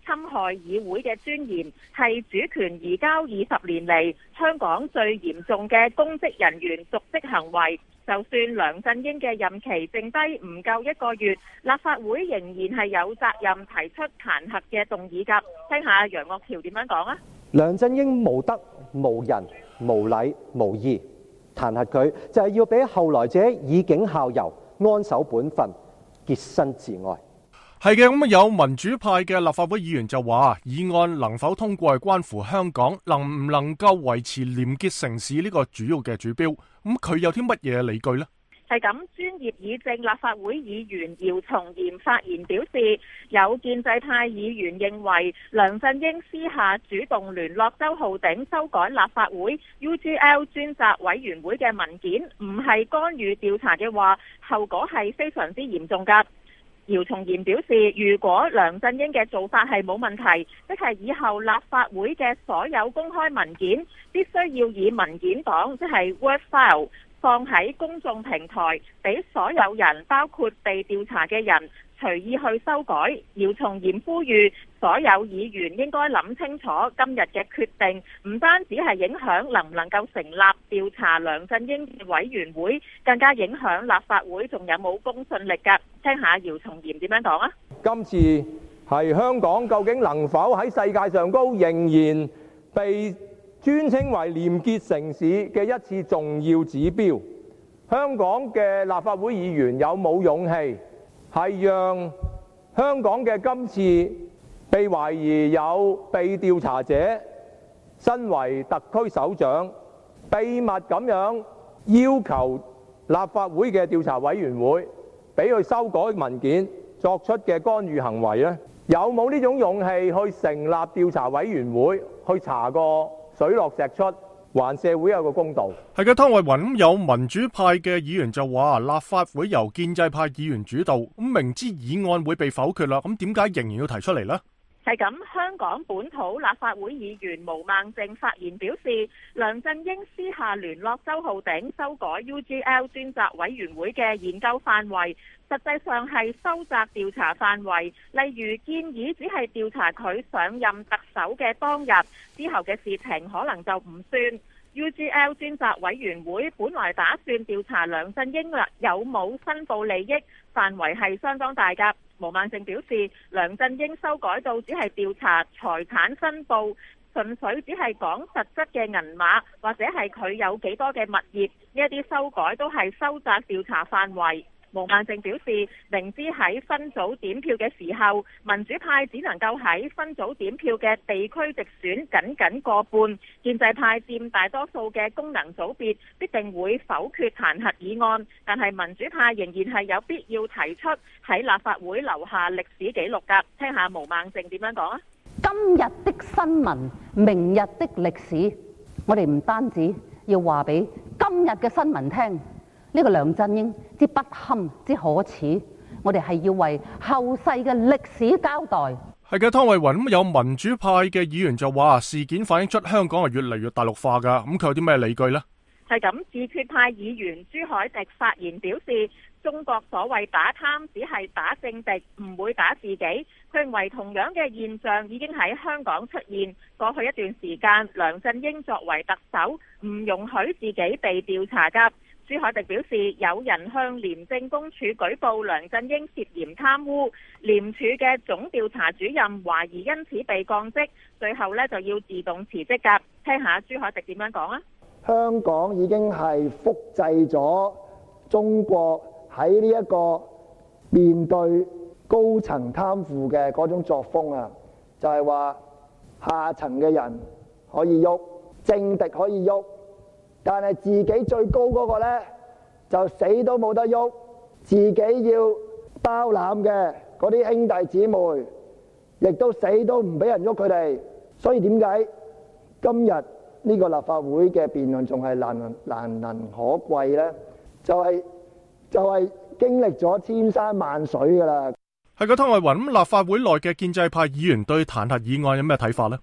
Speaker 12: 侵害議會嘅尊嚴，係主權移交二十年嚟香港最嚴重嘅公職人員瀆職行為。就算梁振英嘅任期剩低唔夠一個月，立法會仍然係有責任提出彈劾嘅動議㗎。聽下楊岳橋點樣講啊？
Speaker 2: 梁振英無德、無仁、無禮、無義，彈劾佢就係要俾後來者以儆效尤、安守本分、潔身自愛。
Speaker 1: 係嘅，咁有民主派嘅立法會議員就話，議案能否通過係關乎香港能唔能夠維持廉潔城市呢個主要嘅指標。咁佢有啲乜嘢理據呢？
Speaker 12: 係咁，專業議政立法會議員姚松炎發言表示，有建制派議員認為梁振英私下主動聯絡周浩鼎修改立法會 U G L 專責委員會嘅文件，唔係干預調查嘅話，後果係非常之嚴重㗎。姚松炎表示，如果梁振英嘅做法係冇問題，即係以後立法會嘅所有公開文件必須要以文件檔，即係 Word file 放喺公眾平台，俾所有人，包括被調查嘅人，隨意去修改。姚松炎呼籲所有議員應該諗清楚今日嘅決定，唔單止係影響能唔能夠成立調查梁振英嘅委員會，更加影響立法會仲有冇公信力㗎。聽下姚松炎點樣講啊？
Speaker 13: 今次係香港究竟能否喺世界上高仍然被尊稱為廉潔城市嘅一次重要指標？香港嘅立法會議員有冇勇氣係讓香港嘅今次被懷疑有被調查者身為特區首長，秘密咁樣要求立法會嘅調查委員會俾佢修改文件作出嘅干預行為呢？有冇呢種勇氣去成立調查委員會去查個水落石出，還社會有個公道？
Speaker 1: 係嘅，湯慧雲，咁有民主派嘅議員就話，立法會由建制派議員主導，咁明知議案會被否決啦，咁點解仍然要提出嚟呢？
Speaker 12: 係咁，香港本土立法會議員毛孟靜發言表示，梁振英私下聯絡周浩鼎修改 U G L 專責委員會嘅研究範圍，實際上係收窄調查範圍，例如建議只係調查佢上任特首嘅當日，之後嘅事情可能就唔算。U G L 專責委員會本來打算調查梁振英有冇申報利益，範圍係相當大㗎。毛孟靜表示，梁振英修改到只係調查財產申報，純粹只係講實質嘅銀碼，或者係佢有幾多嘅物業，呢一啲修改都係收窄調查範圍。毛孟靜表示，明知喺分組點票嘅時候，民主派只能夠喺分組點票嘅地區直選僅僅過半，建制派佔大多數嘅功能組別必定會否決彈劾議案，但係民主派仍然係有必要提出喺立法會留下歷史記錄㗎。聽下毛孟靜點樣講啊？
Speaker 14: 今日的新聞，明日的歷史，我哋唔單止要話俾今日嘅新聞聽。呢個梁振英之不堪之可恥，我哋係要為後世嘅歷史交代。
Speaker 1: 係嘅，湯慧雲，咁有民主派嘅議員就話事件反映出香港係越嚟越大陸化噶，咁佢有啲咩理據呢？
Speaker 12: 係咁，自決派議員朱凱廸發言表示，中國所謂打貪只係打政敵，唔會打自己。佢認為同樣嘅現象已經喺香港出現。過去一段時間，梁振英作為特首，唔容許自己被調查噶。朱凱廸表示，有人向廉政公署舉報梁振英涉嫌貪污，廉署嘅總調查主任懷疑因此被降職，最後呢就要自動辭職噶。聽下朱凱廸點樣講啊？
Speaker 15: 香港已經係複製咗中國喺呢一個面對高層貪腐嘅嗰種作風啊，就係話下層嘅人可以喐，政敵可以喐，但係自己最高嗰個呢，就死都冇得喐，自己要包攬嘅嗰啲兄弟姊妹，亦都死都唔俾人喐佢哋。所以點解今日呢個立法會嘅辯論仲係難能難能可貴呢？就係、是、就係、是、經歷咗千山萬水㗎啦。
Speaker 1: 係個湯慧雲，咁立法會內嘅建制派議員對彈劾議案有咩睇法呢？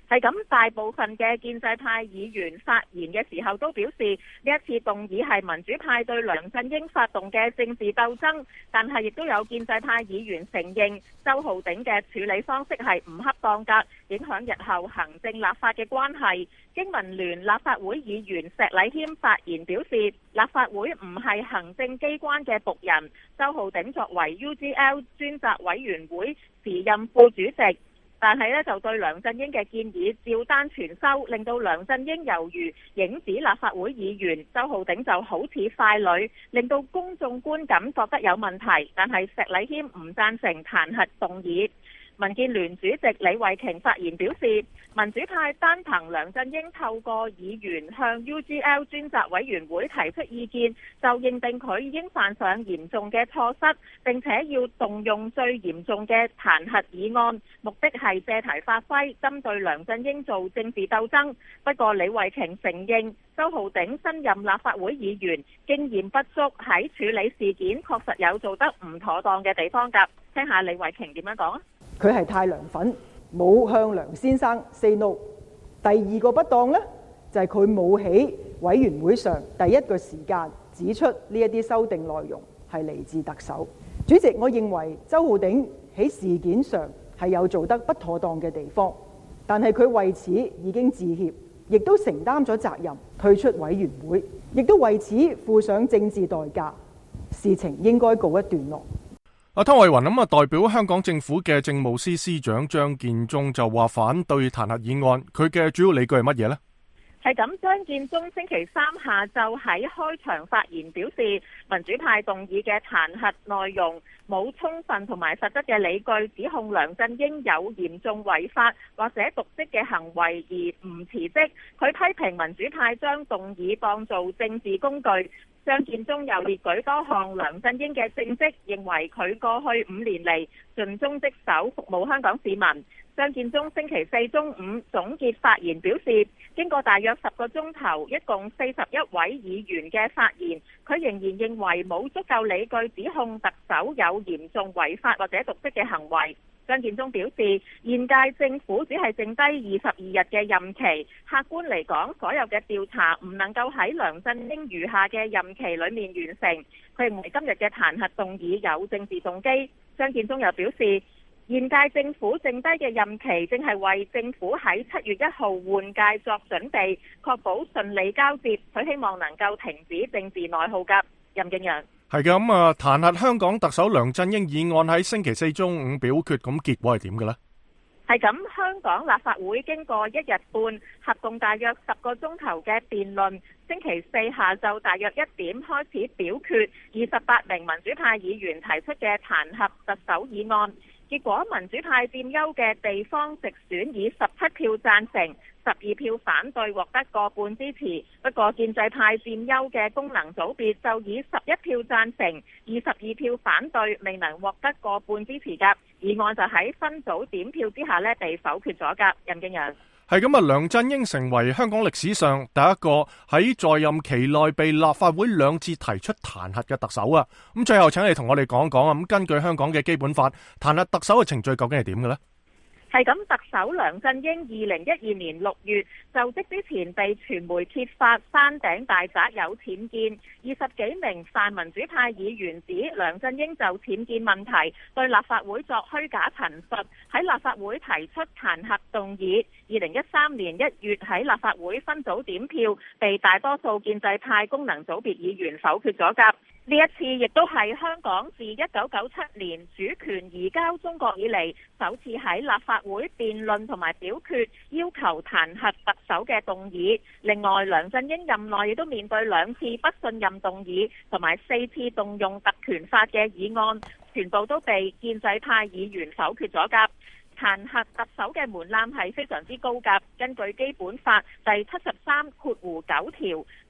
Speaker 12: 係咁，大部分嘅建制派議員發言嘅時候都表示，呢一次動議係民主派對梁振英發動嘅政治鬥爭，但係亦都有建制派議員承認周浩鼎嘅處理方式係唔恰當㗎，影響日後行政立法嘅關係。經民聯立法會議員石禮謙發言表示，立法會唔係行政機關嘅僕人，周浩鼎作為 U G L 專責委員會時任副主席，但係呢就對梁振英嘅建議照單全收，令到梁振英猶如影子立法會議員，周浩鼎就好似傀儡，令到公眾觀感覺得有問題。但係石禮謙唔贊成彈劾動議。民建聯主席李慧瓊發言表示，民主派單憑梁振英透過議員向 U G L 專責委員會提出意見，就認定佢已經犯上嚴重嘅錯失，並且要動用最嚴重嘅彈劾議案，目的係借題發揮，針對梁振英做政治鬥爭。不過李慧瓊承認，周浩鼎新任立法會議員經驗不足，喺處理事件確實有做得唔妥當嘅地方㗎。聽下李慧瓊點樣講啊？
Speaker 16: 佢係太梁粉，冇向梁先生 say no。第二個不當呢，就係佢冇喺委員會上第一個時間指出呢一啲修訂內容係嚟自特首。主席，我認為周浩鼎喺事件上係有做得不妥當嘅地方，但係佢為此已經致歉，亦都承擔咗責任，退出委員會，亦都為此付上政治代價。事情應該告一段落。
Speaker 1: 阿湯慧雲咁啊，代表香港政府嘅政務司司長張建宗就話反對彈劾議案，佢嘅主要理據係乜嘢呢？
Speaker 12: 係咁，張建宗星期三下晝喺開場發言表示，民主派動議嘅彈劾內容冇充分同埋實質嘅理據，指控梁振英有嚴重違法或者瀆職嘅行為而唔辭職。佢批評民主派將動議當做政治工具。張建宗又列舉多項梁振英嘅政績，認為佢過去五年嚟盡忠職守，服務香港市民。張建宗星期四中午總結發言表示，經過大約十個鐘頭，一共四十一位議員嘅發言，佢仍然認為冇足夠理據指控特首有嚴重違法或者瀆職嘅行為。張建宗表示，現屆政府只係剩低二十二日嘅任期，客觀嚟講，所有嘅調查唔能夠喺梁振英餘下嘅任期裏面完成。佢認為今日嘅彈劾動議有政治動機。張建宗又表示，現屆政府剩低嘅任期正係為政府喺七月一號換屆作準備，確保順利交接。佢希望能夠停止政治內耗㗎。任敬陽。
Speaker 1: 係嘅，咁啊，彈劾香港特首梁振英議案喺星期四中午表決，咁結果係點嘅呢？
Speaker 12: 係咁，香港立法會經過一日半，合共大約十個鐘頭嘅辯論，星期四下晝大約一點開始表決，二十八名民主派議員提出嘅彈劾特首議案。結果民主派佔優嘅地方直選以十七票贊成，十二票反對獲得過半支持。不過建制派佔優嘅功能組別就以十一票贊成，二十二票反對，未能獲得過半支持㗎。議案就喺分組點票之下呢被否決咗㗎。任敬陽。
Speaker 1: 係咁啊，梁振英成為香港歷史上第一個喺在，在任期內被立法會兩次提出彈劾嘅特首啊！咁最後請你同我哋講講啊，咁根據香港嘅基本法，彈劾特首嘅程序究竟係點嘅呢？
Speaker 12: 係咁，特首梁振英二零一二年六月就職之前被傳媒揭發山頂大宅有僭建，二十幾名泛民主派議員指梁振英就僭建問題對立法會作虛假陳述，喺立法會提出彈劾動議。二零一三年一月喺立法會分組點票，被大多數建制派功能組別議員否決咗㗎。呢一次亦都係香港自一九九七年主權移交中國以嚟首次喺立法會辯論同埋表決要求彈劾特首嘅動議。另外，梁振英任內亦都面對兩次不信任動議同埋四次動用特權法嘅議案，全部都被建制派議員否決咗㗎。彈劾特首嘅門檻係非常之高㗎。根據基本法第七十三括弧九條，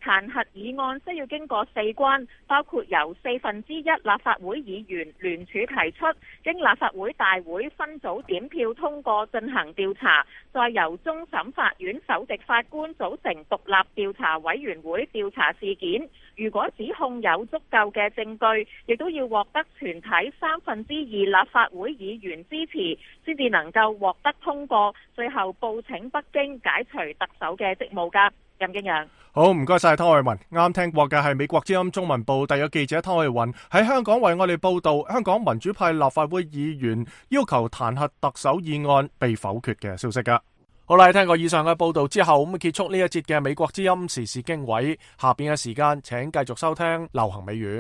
Speaker 12: 彈劾議案需要經過四關，包括由四分之一立法會議員聯署提出，經立法會大會分組點票通過進行調查，再由終審法院首席法官組成獨立調查委員會調查事件。如果指控有足夠嘅證據，亦都要獲得全體三分之二立法會議員支持，先至能夠獲得通過，最後報請北京解除特首嘅職務㗎。任敬陽，
Speaker 1: 好，唔該晒湯慧雲。啱聽過嘅係美國之音中文部特約記者湯慧雲喺香港為我哋報道香港民主派立法會議員要求彈劾特首議案被否決嘅消息㗎。好啦，聽過以上嘅報道之後，咁結束呢一節嘅美國之音時事經緯。下邊嘅時間，請繼續收聽流行美語。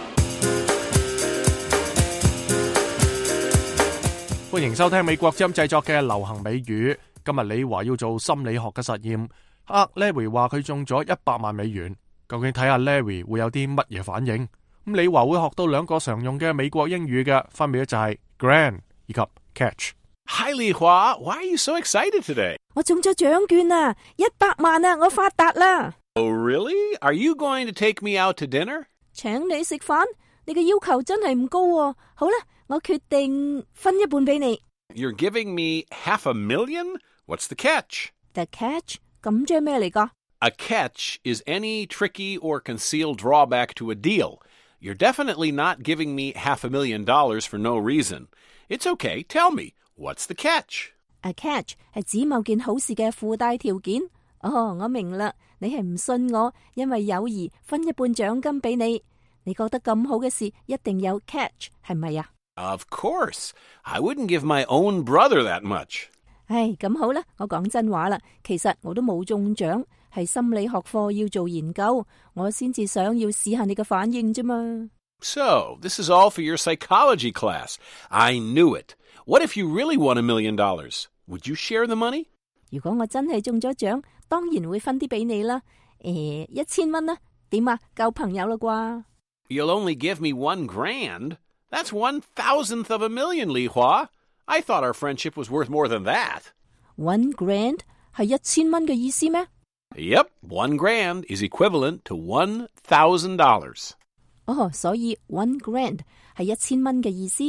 Speaker 1: 歡迎收聽美國之音製作嘅流行美語。今日李華要做心理學嘅實驗，呃 Larry 話佢中咗一百萬美元，究竟睇下 Larry 會有啲乜嘢反應？咁李華會學到兩個常用嘅美國英語嘅，分別就係 grand 以及 catch。Hi 李華 ，Why are you so excited today？
Speaker 9: 我中咗獎券啊，一百萬啊，我發達啦
Speaker 17: ！Oh really? Are you going to take me out to dinner？
Speaker 9: 請你食飯，你嘅要求真係唔高喎。好啦，我決定分一半俾你。
Speaker 17: You're giving me half a million? What's the catch?
Speaker 9: The catch？ 咁即係咩嚟㗎？
Speaker 17: A catch is any tricky or concealed drawback to a deal. You're definitely not giving me half a million dollars for no reason. It's okay, tell me.What's the catch?
Speaker 9: A catch 係指某件好事嘅附帶條件。哦，我明啦，你係唔信我，因為友誼分一半獎金俾你。你覺得咁好嘅事一定有 catch， 係咪啊？
Speaker 17: Of course. I wouldn't give my own brother that much.
Speaker 9: 唉，咁好啦，我講真話啦，其實我都冇中獎，係心理學課要做研究，我先至想要試下你嘅反應啫嘛。
Speaker 17: So, this is all for your psychology class. I knew it.What if you really won a million dollars? Would you share the money?
Speaker 9: 如果我真係中咗獎，當然會分啲俾你啦。誒，一千蚊啦，點啊？夠朋友啦啩
Speaker 17: ？You'll only give me one grand? That's one thousandth of a million, Li Hua. I thought our friendship was worth more than that.
Speaker 9: One grand 係一千蚊嘅意思咩？
Speaker 17: Yep, one grand is equivalent to one thousand dollars.
Speaker 9: 哦，所以 one grand 係一千蚊嘅意思。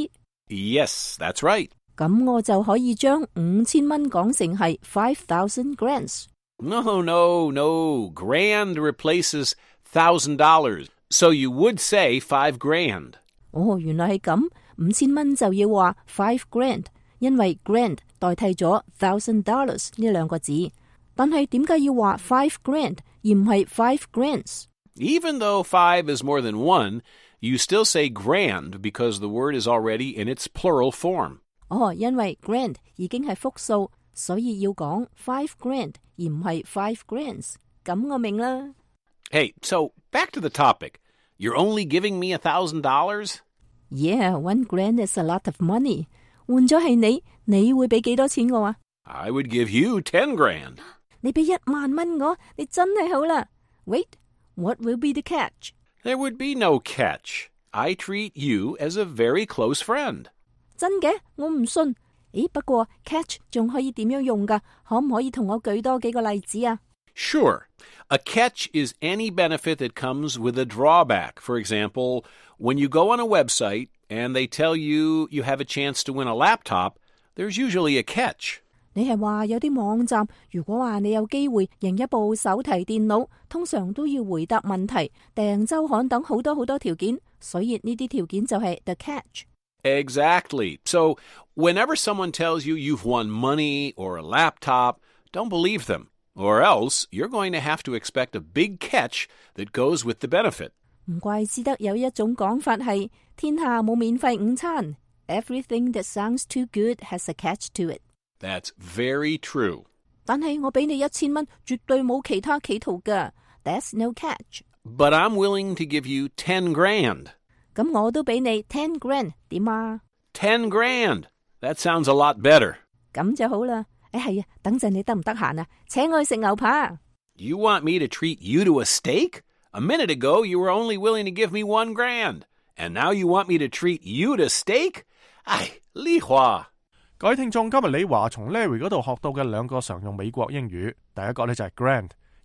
Speaker 17: Yes, that's right.
Speaker 9: 咁我就可以將五千蚊講成係 five thousand grands.
Speaker 17: No, no, no. Grand replaces thousand dollars. So you would say five grand.
Speaker 9: 哦，原來係咁，五千蚊就要話 five grand， 因為 grand 代替咗 thousand dollars 呢兩個字。但係點解要話 five grand 而唔係 five grands？
Speaker 17: Even though five is more than one,You still say grand because the word is already in its plural form.
Speaker 9: 哦，因為 grand 已經係複數，所以要講 five grand 而唔係 five grands。咁我明啦。
Speaker 17: Hey, so back to the topic. You're only giving me a thousand dollars?
Speaker 9: Yeah, one grand is a lot of money. 換咗係你，你會俾幾多錢我啊
Speaker 17: ？I would give you ten grand.
Speaker 9: 你俾一萬蚊我，你真係好啦。Wait, what will be the catch?There
Speaker 17: would be no catch. I treat you as a very close friend.
Speaker 9: 真嘅？我唔信。咦，不過 catch 仲可以點樣用㗎？可唔可以同我舉多幾個例子啊？
Speaker 17: Sure. A catch is any benefit that comes with a drawback. For example, when you go on a website and they tell you you have a chance to win a laptop, there's usually a catch.
Speaker 9: 你係話有啲網站，如果話你有機會贏一部手提電腦，通常都要回答問題、訂週刊等好多好多條件，所以呢啲條件就係 the catch.
Speaker 17: Exactly. So, whenever someone tells you you've won money or a laptop, don't believe them. Or else, you're going to have to expect a big catch that goes with the benefit.
Speaker 9: 唔怪之得有一種講法係天下冇免費午餐 Everything that sounds too good has a catch to it.That's
Speaker 17: very true.
Speaker 9: 但係我俾你一千蚊，絕對冇其他企圖㗎。That's no catch.
Speaker 17: But I'm willing to give you ten grand.
Speaker 9: 咁我都俾你 ten grand， 點啊
Speaker 17: ？ten grand. That sounds a lot better.
Speaker 9: 咁就好啦。誒係啊，等陣你得唔得閒啊？請我去食牛扒。
Speaker 17: You want me to treat you to a steak? A minute ago, you were only willing to give me one grand. And now you want me to treat you to steak? 唉，李華。
Speaker 1: 各位聽眾，今日李華從 Larry 嗰度學到嘅兩個常用美國英語，第一個咧就係 grand，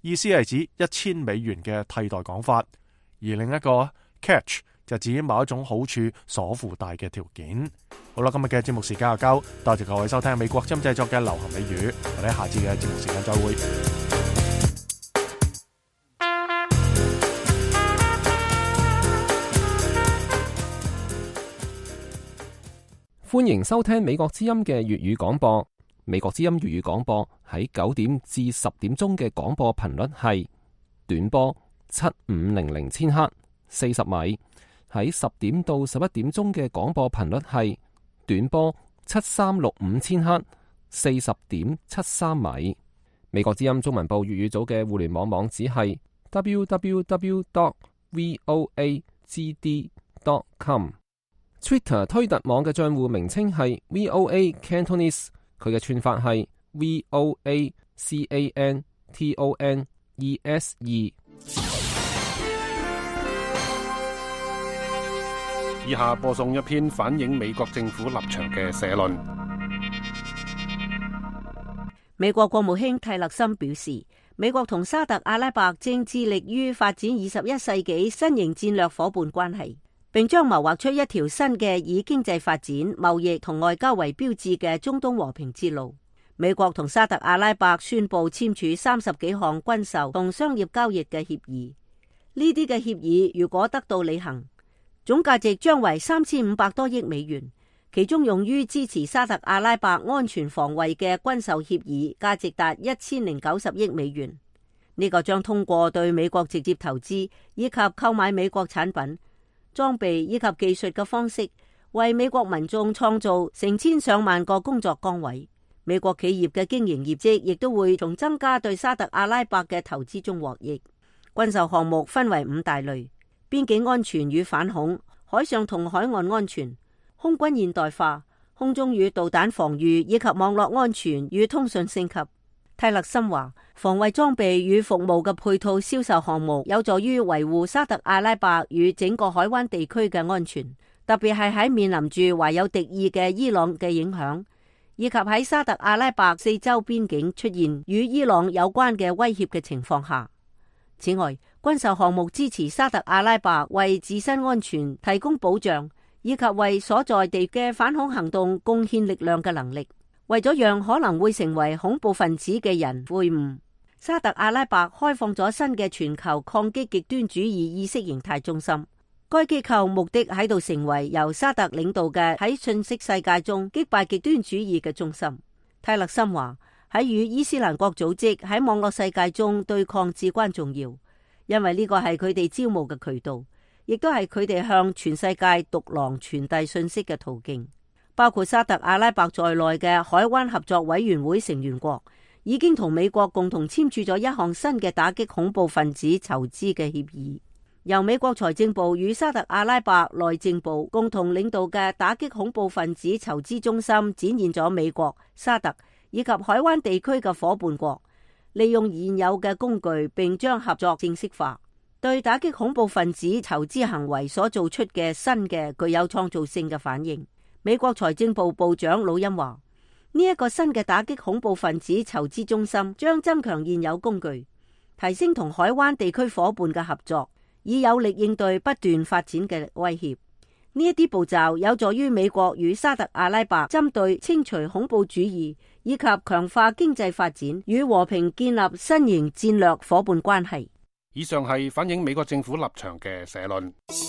Speaker 1: 意思係指一千美元嘅替代講法，而另一個 catch 就指某一種好處所附帶嘅條件。好啦，今日嘅節目時間就夠，多謝各位收聽美國之音製作嘅流行美語，我哋下次嘅節目時間再會。
Speaker 18: 歡迎收聽美國之音嘅粵語廣播。美國之音粵語廣播喺九點至十點鐘嘅廣播頻率係短波七五零零千赫四十米，喺十點到十一點鐘嘅廣播頻率係短波七三六五千赫四十點七三米。美國之音中文部粵語組嘅互聯網網址係 double-u double-u double-u dot voa g d dot com。Twitter 推特網嘅賬戶名稱係 V O A Cantonese， 佢嘅串法係 V O A C A N T O N E S E。
Speaker 19: 以下播送一篇反映美國政府立場嘅社論。
Speaker 11: 美國國務卿蒂勒森表示，美國同沙特阿拉伯正致力於發展二十一世紀新型戰略夥伴關係，並將謀劃出一條新嘅以經濟發展、貿易同外交為標誌嘅中東和平之路。美國同沙特阿拉伯宣布簽署三十幾項軍售同商業交易嘅協議，呢啲嘅協議如果得到履行，總價值將為三千五百多億美元，其中用於支持沙特阿拉伯安全防衛嘅軍售協議價值達一千零九十億美元。呢、這個將通過對美國直接投資以及購買美國產品、裝備以及技術嘅方式，為美國民眾創造成千上萬個工作崗位。美國企業嘅經營業績亦都會從增加對沙特阿拉伯嘅投資中獲益。軍售項目分為五大類：邊境安全與反恐、海上同海岸安全、空軍現代化、空中與導彈防禦以及網絡安全與通訊升級。蒂勒森話，防衛裝備與服務嘅配套銷售項目有助於維護沙特阿拉伯與整個海灣地區嘅安全，特別係喺面臨住懷有敵意嘅伊朗嘅影響，以及喺沙特阿拉伯四周邊境出現與伊朗有關嘅威脅嘅情況下。此外，軍售項目支持沙特阿拉伯為自身安全提供保障，以及為所在地嘅反恐行動貢獻力量嘅能力。為咗讓可能會成為恐怖分子嘅人悔悟，沙特阿拉伯開放咗新嘅全球抗擊極端主義意識形態中心。該機構目的喺度成為由沙特領導嘅喺信息世界中擊敗極端主義嘅中心。蒂勒森話，喺與伊斯蘭國組織喺網絡世界中對抗至關重要，因為呢個係佢哋招募嘅渠道，亦都係佢哋向全世界獨狼傳遞信息嘅途徑。包括沙特阿拉伯在內嘅海灣合作委員會成員國已經同美國共同簽署咗一項新嘅打擊恐怖分子籌資嘅協議。由美國財政部與沙特阿拉伯內政部共同領導嘅打擊恐怖分子籌資中心，展現咗美國、沙特以及海灣地區嘅夥伴國利用現有嘅工具，並將合作正式化，對打擊恐怖分子籌資行為所做出嘅新嘅具有創造性嘅反應。美國財政部部長魯恩話，呢一個新嘅打擊恐怖分子籌資中心將增強現有工具，提升同海灣地區伙伴嘅合作，以有力應對不斷發展嘅威脅。呢一啲步驟有助於美國與沙特阿拉伯針對清除恐怖主義以及強化經濟發展與和平建立新型戰略伙伴關係。
Speaker 19: 以上係反映美國政府立場嘅社論。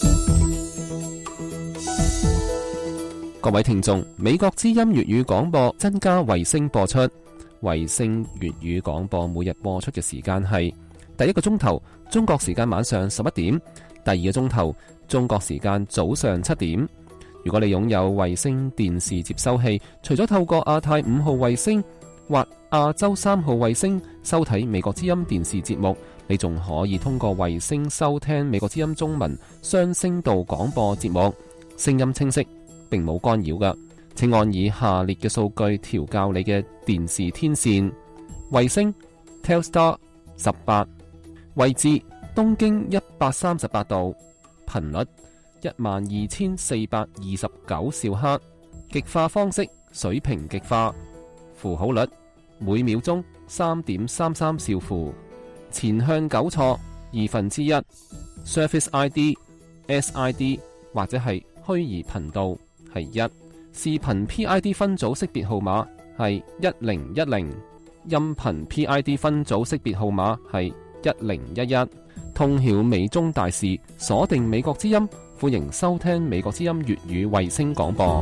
Speaker 18: 各位聽眾，美國之音粵語廣播增加衛星播出。衛星粵語廣播每日播出嘅時間係第一個鐘頭中國時間晚上十一點，第二個鐘頭中國時間早上七點。如果你擁有衛星電視接收器，除咗透過亞太五號衛星或亞洲三號衛星收睇美國之音電視節目，你仲可以通過衛星收聽美國之音中文雙聲道廣播節目，聲音清晰，並冇干擾㗎。請按以下列嘅數據調校你嘅電視天線：衛星 Telstar 十八，位置東經一百三十八度，頻率一萬二千四百二十九兆赫，極化方式水平極化，符號率每秒鐘三點三三兆符， 前向糾錯二分之一，Surface I D、S I D 或者係虛擬頻道係一，視頻 P I D 分組識別號碼係一零一零，音頻 P I D 分組識別號碼係一零一一。通曉美中大事，鎖定美國之音，歡迎收聽美國之音粵語衛星廣播。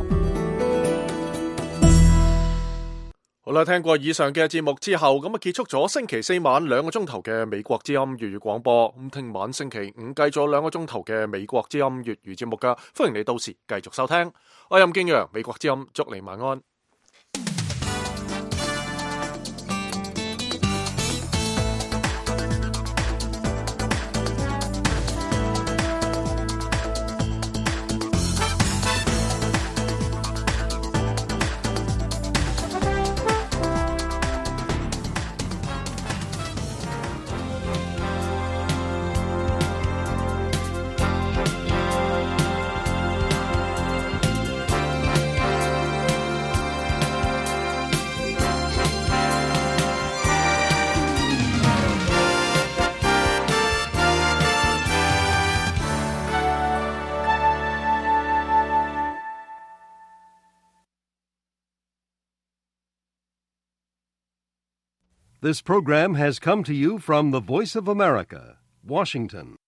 Speaker 1: 好啦，聽過以上嘅節目之後，咁啊結束咗星期四晚兩個鐘頭嘅美國之音粵語廣播。咁聽晚星期五繼續兩個鐘頭嘅美國之音粵語節目噶，歡迎你到時繼續收聽。我係任敬陽，美國之音，祝你晚安。
Speaker 20: This program has come to you from the Voice of America, Washington.